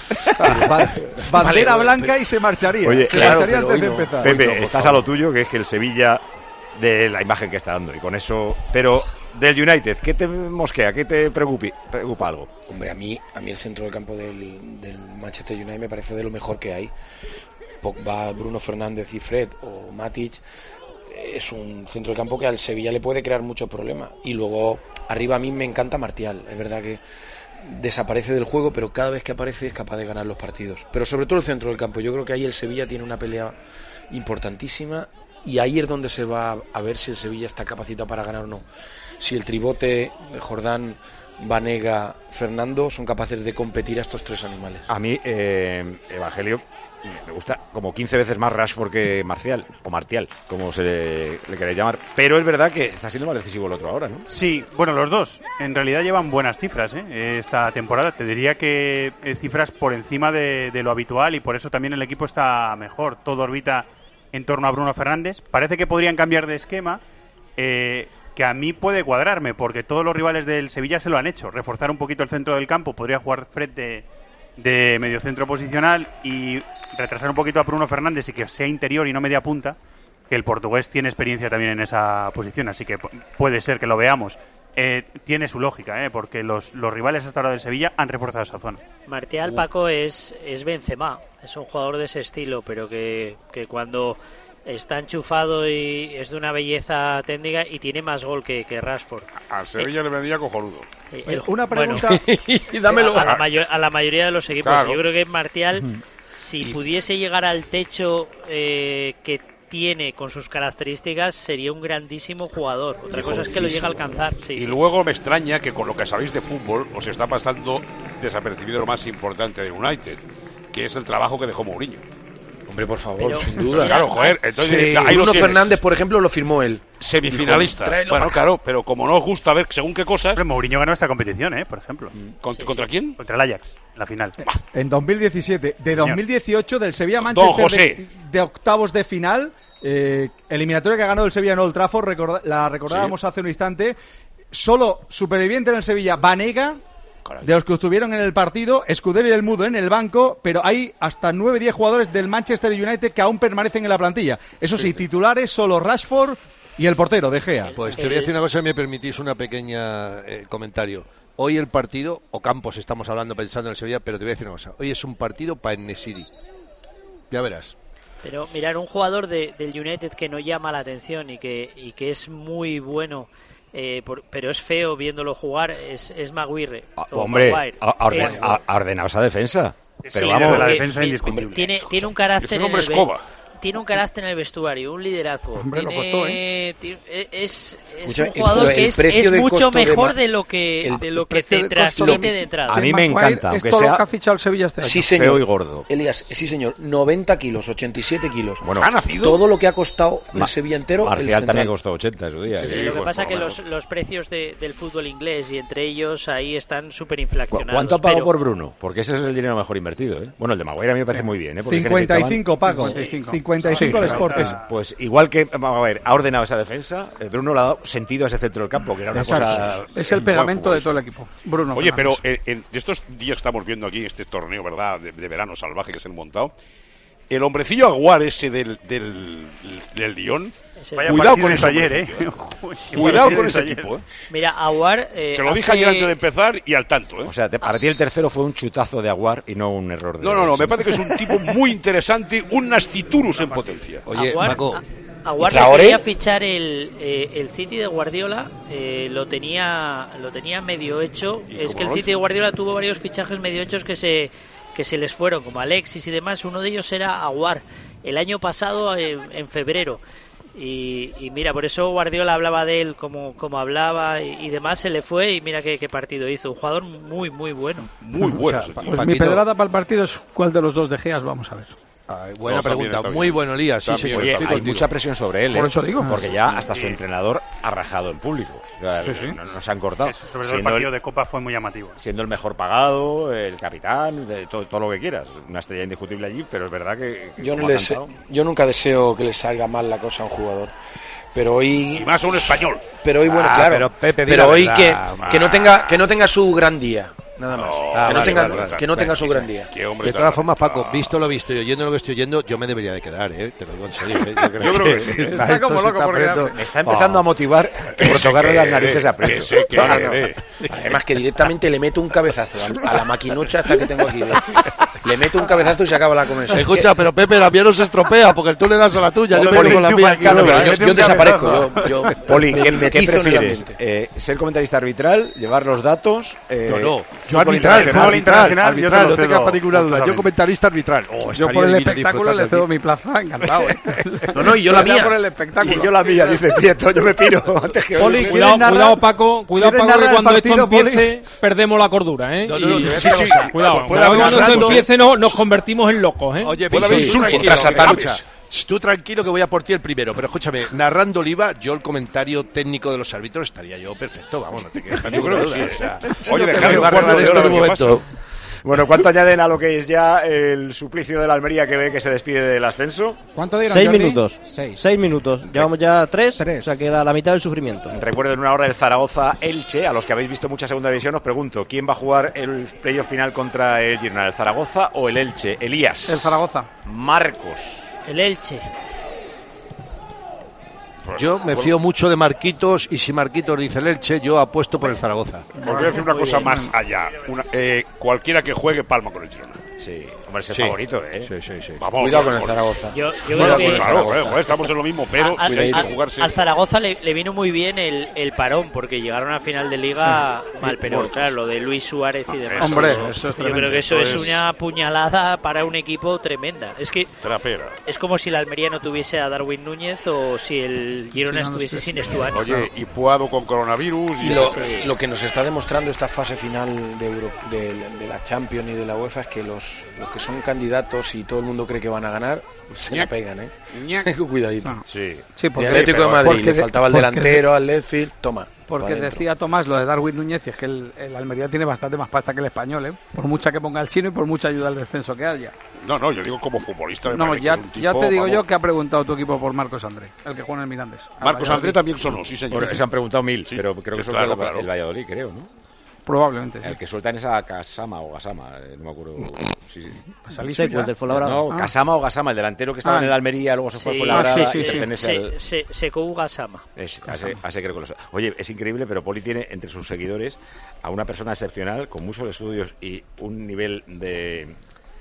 Bandera Vale, blanca y se marcharía. Oye, se claro, marcharía pero antes de hoy no. empezar. Pepe, Hoy no, por estás favor. a lo tuyo, que es que el Sevilla de la imagen que está dando. Y con eso, pero del United, ¿qué te mosquea? ¿Qué te preocupa, preocupa algo? Hombre, a mí, a mí el centro del campo del, del Manchester United me parece de lo mejor que hay. Pogba, Bruno Fernández y Fred o Matic es un centro del campo que al Sevilla le puede crear muchos problemas. Y luego arriba a mí me encanta Martial. Es verdad que desaparece del juego, pero cada vez que aparece es capaz de ganar los partidos. Pero sobre todo el centro del campo. Yo creo que ahí el Sevilla tiene una pelea importantísima y ahí es donde se va a ver si el Sevilla está capacitado para ganar o no. Si el tribote Jordán, Banega, Fernando son capaces de competir a estos tres animales. A mí, eh, Evangelio, me gusta como quince veces más Rashford que Marcial, o Martial, como se le, le queréis llamar. Pero es verdad que está siendo más decisivo el otro ahora, ¿no? Sí, bueno, los dos. En realidad llevan buenas cifras, ¿eh? Esta temporada. Te diría que eh, cifras por encima de, de lo habitual y por eso también el equipo está mejor. Todo orbita en torno a Bruno Fernández. Parece que podrían cambiar de esquema, eh, que a mí puede cuadrarme, porque todos los rivales del Sevilla se lo han hecho. Reforzar un poquito el centro del campo. Podría jugar Fred de, de mediocentro posicional y retrasar un poquito a Bruno Fernández y que sea interior y no media punta, que el portugués tiene experiencia también en esa posición, así que puede ser que lo veamos. Eh, tiene su lógica, ¿eh? Porque los, los rivales hasta ahora del Sevilla han reforzado esa zona. Martial, Paco, es, es Benzema, es un jugador de ese estilo, pero que, que cuando está enchufado y es de una belleza técnica y tiene más gol que, que Rashford. Al Sevilla eh, le vendría cojonudo. Eh, el, una pregunta, bueno, dámelo. A, a, la mayor, a la mayoría de los equipos. Claro. Yo creo que Martial, si pudiese llegar al techo eh, que tiene con sus características, sería un grandísimo jugador. Otra cosa es que lo llegue a alcanzar. Sí, y sí. luego me extraña que con lo que sabéis de fútbol os está pasando desapercibido lo más importante del United, que es el trabajo que dejó Mourinho. Hombre, por favor, Pero, sin duda. Claro, joder, entonces Sí, ahí Bruno lo Fernández, por ejemplo, lo firmó él. Semifinalista. Dijo, bueno, claro, pero como no os gusta ver según qué cosas. Pero Mourinho ganó esta competición, ¿eh? Por ejemplo. ¿Contra, sí, ¿contra sí. quién? Contra el Ajax, la final. En dos mil diecisiete, de dos mil dieciocho del Sevilla Manchester de, de octavos de final, eh, eliminatoria que ha ganado el Sevilla en Old Trafford, recorda, la recordábamos sí. hace un instante. Solo superviviente en el Sevilla, Banega, de los que estuvieron en el partido, Escudero y el Mudo en el banco, pero hay hasta nueve diez jugadores del Manchester United que aún permanecen en la plantilla. Eso sí, titulares solo Rashford y el portero, De Gea. Pues te voy a decir una cosa, si me permitís una pequeña eh, comentario. Hoy el partido, o Campos estamos hablando pensando en el Sevilla, pero te voy a decir una cosa. Hoy es un partido para En-Nesyri. Ya verás. Pero mirar, un jugador de, del United que no llama la atención y que, y que es muy bueno... Eh, por, pero es feo viéndolo jugar, es, es Maguire. Ah, hombre, ha orden, es, ordenado esa defensa. Pero sí, vamos, la defensa indiscutible. Tiene, tiene un carácter es un hombre en el escoba. Tiene un carácter en el vestuario, un liderazgo. Hombre, tiene, lo costó, ¿eh? tiene, es, es Escucha, un jugador el, que el es, es mucho mejor de, de lo que, el, de lo que te transmite de entrada. A mí me encanta, aunque esto sea lo que ha fichado el Sevilla este año. Sí, señor. Feo y gordo. Elías, sí, señor. noventa kilos, ochenta y siete kilos. Bueno, ¿ha nacido? Todo lo que ha costado el Ma Sevilla entero. Marcial también costó ochenta en su día. Sí, sí, sí, lo que pues, pasa es que menos. los, los precios de, del fútbol inglés y entre ellos ahí están súper inflacionados. ¿Cuánto ha pagado pero... por Bruno? Porque ese es el dinero mejor invertido, ¿eh? Bueno, el de Maguire a mí me parece sí. muy bien, ¿eh? Porque cincuenta y cinco Paco. cincuenta y cinco. cincuenta y cinco sí, el Sporting. Pues, pues igual que, vamos a ver, ha ordenado esa defensa, Bruno le ha dado sentido a ese centro del campo, que era una Exacto. cosa... Es el pegamento de todo el equipo. Bruno Oye, Fernández. pero en, en estos días que estamos viendo aquí, este torneo, ¿verdad?, de, de verano salvaje que se han montado, el hombrecillo Aguar ese del, del, del Lyon... Vaya cuidado con eso ayer, ¿eh? Cuidado con ese equipo, ¿eh? Mira, Aguar... Eh, Te lo dije hace... ayer antes de empezar y al tanto, ¿eh? O sea, te, para ti el tercero fue un chutazo de Aguar y no un error de... No, no, no, me parece que es un tipo muy interesante, un Nastiturus en potencia. Oye, Aguar, Paco... a, Aguar lo quería fichar el, eh, el City de Guardiola, eh, lo tenía lo tenía medio hecho. Es que el City de Guardiola tuvo varios fichajes medio hechos que se que se les fueron, como Alexis y demás. Uno de ellos era Aguar, el año pasado, en, en febrero. Y, y mira, por eso Guardiola hablaba de él como, como hablaba y, y demás, se le fue y mira qué, qué partido hizo. Un jugador muy, muy bueno. Muy bueno. O sea, pues mi pedrada para el partido es cuál de los dos De Geas, vamos a ver. Ay, buena no, pregunta, está bien, está muy bien. bueno, Elías. Sí, señor, Oye, hay contigo. mucha presión sobre él, ¿eh? Por eso digo. Porque ya hasta su entrenador ha rajado en público. O sea, sí, sí. No, no se han cortado. Eso, sobre todo el partido el, de Copa fue muy llamativo. Siendo el mejor pagado, el capitán, de todo, todo lo que quieras. Una estrella indiscutible allí, pero es verdad que... que yo, no les, yo nunca deseo que le salga mal la cosa a un jugador. Pero hoy... Y más a un español. Pero hoy, bueno, ah, claro. Pero, Pepe, pero hoy verdad, que, que, no tenga, que no tenga su gran día. nada más. Oh, que, ah, no vale, tenga, vale, vale, que no vale, tenga sí, su gran sí. día. De todas formas, Paco, visto lo visto y oyendo lo que estoy oyendo, yo me debería de quedar, ¿eh? Te lo digo en serio. ¿eh? Yo creo, Yo creo que sí. está, Está como se loco por poniendo- quedarse. Está empezando a motivar Que por se tocarle las quede, narices a Prieto. que se quede. No, no, no. Además que directamente le meto un cabezazo al- a la maquinucha hasta que tengo aquí. Le, le meto un cabezazo y se acaba la conexión. Escucha, pero Pepe, la mía no se estropea porque tú le das a la tuya. Yo me Poli, pongo la mía aquí. claro, ¿no? pero yo, yo desaparezco. Yo, yo Poli, me ¿qué, mimetizo ¿qué en el prefieres? ambiente. Eh, ¿Ser comentarista arbitral, llevar los datos? Eh, No, no, yo fútbol arbitral, internacional? fútbol internacional, yo te arbitral, lo no tengas cedo para ninguna duda. Yo gustosamente. comentarista arbitral. Oh, Yo estaría por el divino espectáculo le disfrutando cedo aquí. mi plaza, encantado, ¿eh? No, no, y yo la Ya mía. por el espectáculo. Y yo la mía, dice Prieto, yo me piro antes que Poli, hoy. cuidado, narrar- cuidado, Paco, cuidado, ¿quieres Paco, que narrar el cuando partido, esto empiece perdemos la cordura, ¿eh? No, no, no, Y- te voy a sí, decir sí, una cosa. cuidado, Puede cuidado, haber cuando esto hablando- empiece no, nos convertimos en locos, ¿eh? Oye, Puede Pepe, haber insultos, tranquilo, contraataques. escucha, tú tranquilo que voy a por ti el primero, pero escúchame, narrando Oliva, yo el comentario técnico de los árbitros estaría yo perfecto, vamos, no te quedes con Yo creo ninguna que duda. sí, o sea, ¿eh? Oye, no te dejadme voy a un cuarto arreglar de esto en hora, un ¿qué momento. pasa? Bueno, ¿cuánto añaden a lo que es ya el suplicio de la Almería que ve que se despide del ascenso? ¿Cuánto dieron, Seis Jordi? minutos. Seis. Seis minutos. Llevamos ya tres, Tres. o sea, queda la mitad del sufrimiento. Recuerden una hora del Zaragoza-Elche. A los que habéis visto mucha segunda división os pregunto, ¿quién va a jugar el playoff final contra el Girona? ¿El Zaragoza o el Elche? Elías. El Zaragoza. Marcos. El Elche. Yo me fío mucho de Marquitos y si Marquitos dice el Elche, yo apuesto por el Zaragoza. Os voy a decir una Muy cosa bien. más allá. Una, eh, cualquiera que juegue palma con el Girona. Sí, hombre, es el Sí. favorito, ¿eh? Sí, sí, sí. Vamos, Cuidado con el por- Zaragoza. Yo, yo Bueno, creo pues que claro, joder, joder, estamos en lo mismo, pero al, si hay que al- jugarse. al Zaragoza le, le vino muy bien el, el parón porque llegaron a final de liga mal, pero muertos. claro, lo de Luis Suárez y demás. Hombre, eso, eso es yo tremendo. creo que eso, Eso es es- una puñalada para un equipo tremenda. Es que Trapera. es como si la Almería no tuviese a Darwin Núñez o si el Girona Sí, no, estuviese no sé. sin Estuani. Oye, y Puado con coronavirus. Y lo, lo que nos está demostrando esta fase final de, Euro- de, de la Champions y de la UEFA es que los, los que son candidatos y todo el mundo cree que van a ganar, se la pegan, ¿eh? Cuidadito. Ah. Sí. Sí, El porque, Atlético de pero- Madrid, porque le de- faltaba el porque delantero, al Ledfield, toma. Porque pa' dentro. decía Tomás lo de Darwin Núñez y es que el, el Almería tiene bastante más pasta que el español, ¿eh? Por mucha que ponga el chino y por mucha ayuda al descenso que haya. No, no, yo digo como futbolista. me No, parece ya, que es un ya tipo, te digo vamos. yo que ha preguntado tu equipo por Marcos André, el que juega en el Mirandés. Al Marcos Valladolid. André también sonó, sí, señor. Bueno, se han preguntado mil, Sí, pero creo que sí, son claro, el, claro. el Valladolid, creo, ¿no? Probablemente, sí. El que sueltan es a Kasama o Gasama, eh, no me acuerdo. Sí, sí. Saliste Seco, ya. el del Fuenlabrada. No, Ah. Kasama o Gasama, el delantero que estaba Ah. en el Almería, luego se fue Sí. a Fuenlabrada Ah, sí, sí, y sí. pertenece Se, al... se, Sekou Ugasama. Es, ase, ase creo que lo sé. Oye, es increíble, pero Poli tiene entre sus seguidores a una persona excepcional, con muchos estudios y un nivel de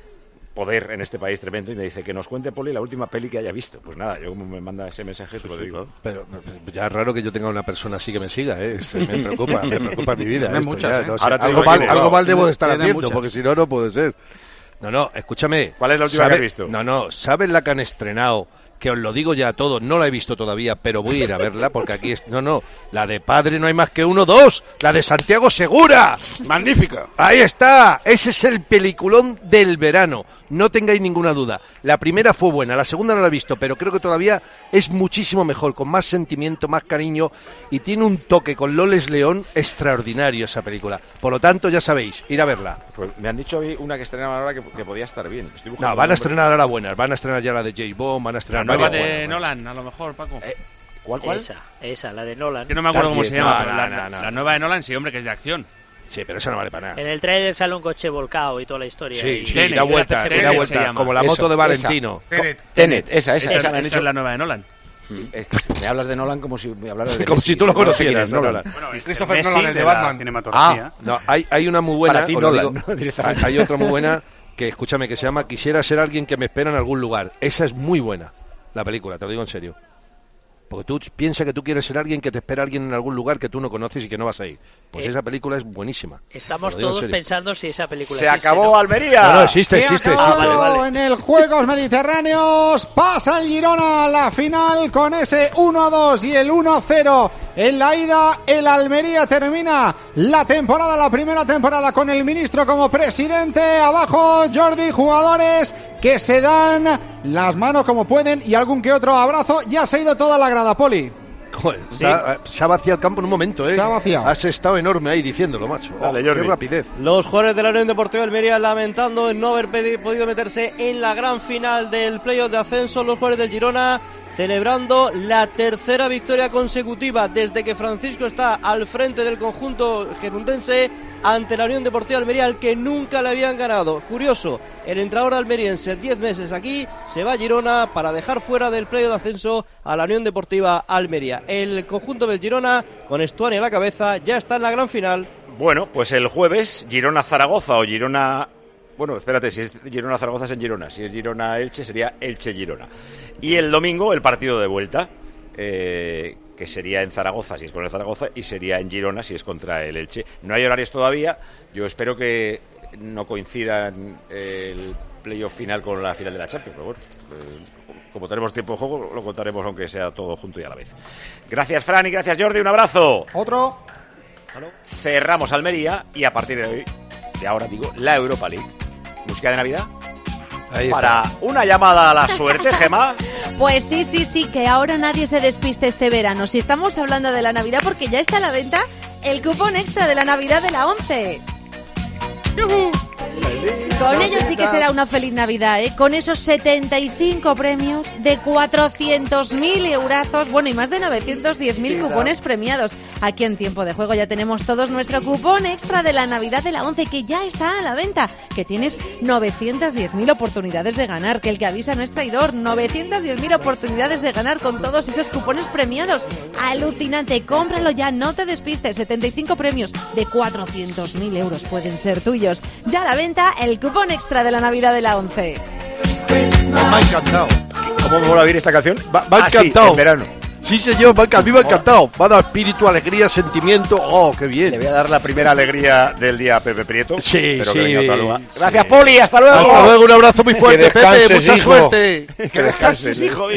poder en este país tremendo, y me dice que nos cuente, Poli, la última peli que haya visto. Pues nada, yo como me manda ese mensaje, te lo digo. Pero ya es raro que yo tenga una persona así que me siga, ¿eh? Este, me preocupa, me preocupa mi vida. Tiene esto muchas, ya, ¿eh? no sé, Ahora te algo, digo mal, que- algo mal debo de estar Tiene haciendo, muchas. porque si no, no puede ser. No, no, escúchame. ¿Cuál es la última que ¿Sabe- has visto? No, no, ¿sabes la que han estrenado? Que os lo digo ya a todos, no la he visto todavía, pero voy a ir a verla porque aquí es... No, no, la de Padre no hay más que uno, dos, la de Santiago Segura. Magnífica. Ahí está, ese es el peliculón del verano, no tengáis ninguna duda. La primera fue buena, la segunda no la he visto, pero creo que todavía es muchísimo mejor, con más sentimiento, más cariño, y tiene un toque con Loles León extraordinario esa película. Por lo tanto, ya sabéis, ir a verla. Pues me han dicho hoy una que estrenaban ahora que, que podía estar bien. Estoy buscando No, van a el nombre. estrenar ahora buenas, van a estrenar ya la de J. Bond, van a estrenar... La nueva varias de buenas, buenas. Nolan, a lo mejor, Paco. Eh, ¿Cuál, cuál? Esa, esa, la de Nolan. Yo no me acuerdo cómo Dark se Knight. llama, No, pero no, la, no, no, la no. nueva de Nolan sí, hombre, que es de acción. Sí, pero eso no vale para nada. En el trailer sale un coche volcado y toda la historia. Sí, y- sí, Tenet, da vuelta, Tenet da se vuelta, llama. como la Eso, moto de esa. Valentino. Tenet. Tenet, esa, esa, Esa, esa me han esa dicho. es la nueva de Nolan. Es que me hablas de Nolan como si me hablaras de Como Messi, si tú lo no sé quién conocieras, es ¿no, Nolan. Nolan? Bueno, es Christopher el Messi Nolan, el de la Batman. cinematografía. No, hay, hay una muy buena. Para ti, os lo Nolan, digo, ¿no? hay, Directamente. hay otra muy buena que, escúchame, que se llama Quisiera ser alguien que me espera en algún lugar. Esa es muy buena, la película, te lo digo en serio. Porque tú piensas que tú quieres ser alguien que te espera alguien en algún lugar que tú no conoces y que no vas a ir. Pues Eh, esa película es buenísima. Estamos Te lo digo en todos serio. pensando si esa película Se existe, acabó ¿no? Almería. No, no, existe, Se existe. acabó existe. vale, vale. en el Juegos Mediterráneos. Pasa el Girona a la final con ese uno a dos y el uno a cero. En la ida, el Almería termina la temporada, la primera temporada, con el ministro como presidente. Abajo, Jordi, jugadores que se dan las manos como pueden y algún que otro abrazo. Ya se ha ido toda la grada, Poli. Joder, está- se ha vaciado el campo en un momento, ¿eh? Se ha vaciado. Has estado enorme ahí diciéndolo, macho. Oh, Dale, qué Jordi. rapidez. Los jugadores de la Unión Deportiva Almería lamentando el no haber pedi- podido meterse en la gran final del playoff de ascenso. Los jugadores del Girona celebrando la tercera victoria consecutiva desde que Francisco está al frente del conjunto gerundense ante la Unión Deportiva Almería, al que nunca le habían ganado. Curioso, el entrenador almeriense, diez meses aquí, se va a Girona para dejar fuera del playoff de ascenso a la Unión Deportiva Almería. El conjunto del Girona, con Estuani a la cabeza, ya está en la gran final. Bueno, pues el jueves, Girona-Zaragoza o Girona... Bueno, espérate, si es Girona-Zaragoza es en Girona, si es Girona-Elche sería Elche-Girona. Y el domingo el partido de vuelta, eh, que sería en Zaragoza si es con el Zaragoza y sería en Girona si es contra el Elche. No hay horarios todavía, yo espero que no coincidan el playoff final con la final de la Champions, pero bueno, eh, como tenemos tiempo de juego lo contaremos aunque sea todo junto y a la vez. Gracias Fran y gracias Jordi, un abrazo. Otro. Cerramos Almería y a partir de hoy, de ahora digo, la Europa League. Música de Navidad. Ahí para está. Una llamada a la suerte, Gemma. Pues sí, sí, sí, que ahora nadie se despiste este verano. Si estamos hablando de la Navidad, porque ya está a la venta el cupón extra de la Navidad de la once. ¡Yuhu! Con ellos sí que será una feliz Navidad, ¿eh? Con esos setenta y cinco premios de cuatrocientos mil eurazos, bueno, y más de novecientos diez mil cupones premiados. Aquí en Tiempo de Juego ya tenemos todos nuestro cupón extra de la Navidad de la once, que ya está a la venta, que tienes novecientos diez mil oportunidades de ganar, que el que avisa no es traidor, novecientos diez mil oportunidades de ganar con todos esos cupones premiados. Alucinante, cómpralo ya, no te despistes, setenta y cinco premios de cuatrocientos mil euros pueden ser tuyos. Ya a la venta el cupón extra de la Navidad de la once. Me ha encantado. ¿Cómo me voy a oír esta canción? Me ha Ah, sí, encantado. en verano. Sí, señor, me ha, a mí me ha encantado. Va a dar espíritu, alegría, sentimiento. Oh, qué bien. Le voy a dar la primera alegría del día a Pepe Prieto. Sí, Espero sí. que venga otra lugar. Sí. Gracias, Poli. Hasta luego. Hasta luego, un abrazo muy fuerte, Que descanses, Pepe. Mucha hijo. suerte. Que descanses, hijo.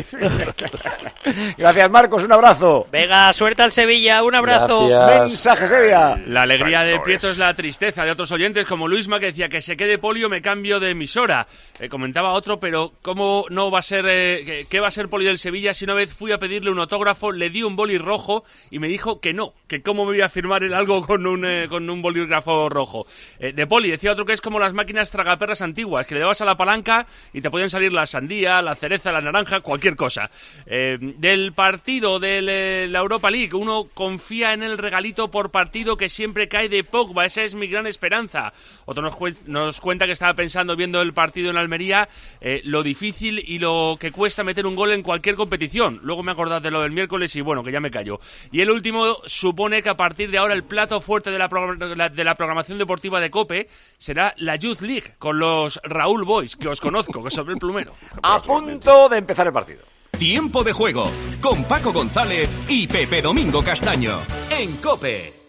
Gracias, Marcos. Un abrazo. Venga, suerte al Sevilla. Un abrazo. Mensaje, Sevilla. La alegría de Traidores. Prieto es la tristeza de otros oyentes, como Luisma, que decía que se quede Polio, me cambio de emisora. Eh, comentaba otro, pero ¿cómo no va a ser, eh, qué, qué va a ser Polio del Sevilla si una vez fui a pedirle un autógrafo, le di un boli rojo y me dijo que no, que cómo me voy a firmar el algo con un, eh, con un bolígrafo rojo? Eh, de Poli decía otro que es como las máquinas tragaperras antiguas, que le dabas a la palanca y te podían salir la sandía, la cereza, la naranja, cualquier cosa. Eh, del partido de eh, la Europa League, uno confía en el regalito por partido que siempre cae de Pogba, esa es mi gran esperanza. Otro nos, cu- nos cuenta que estaba pensando, viendo el partido en Almería, eh, lo difícil y lo que cuesta meter un gol en cualquier competición. Luego me he acordado de lo del miércoles y bueno, que ya me callo. Y el último supone que a partir de ahora el plato fuerte de la, pro- de la programación deportiva de COPE será la Youth League, con los Raúl Boys, que os conozco, que sobre el plumero. A punto de empezar el partido. Tiempo de Juego con Paco González y Pepe Domingo Castaño en COPE.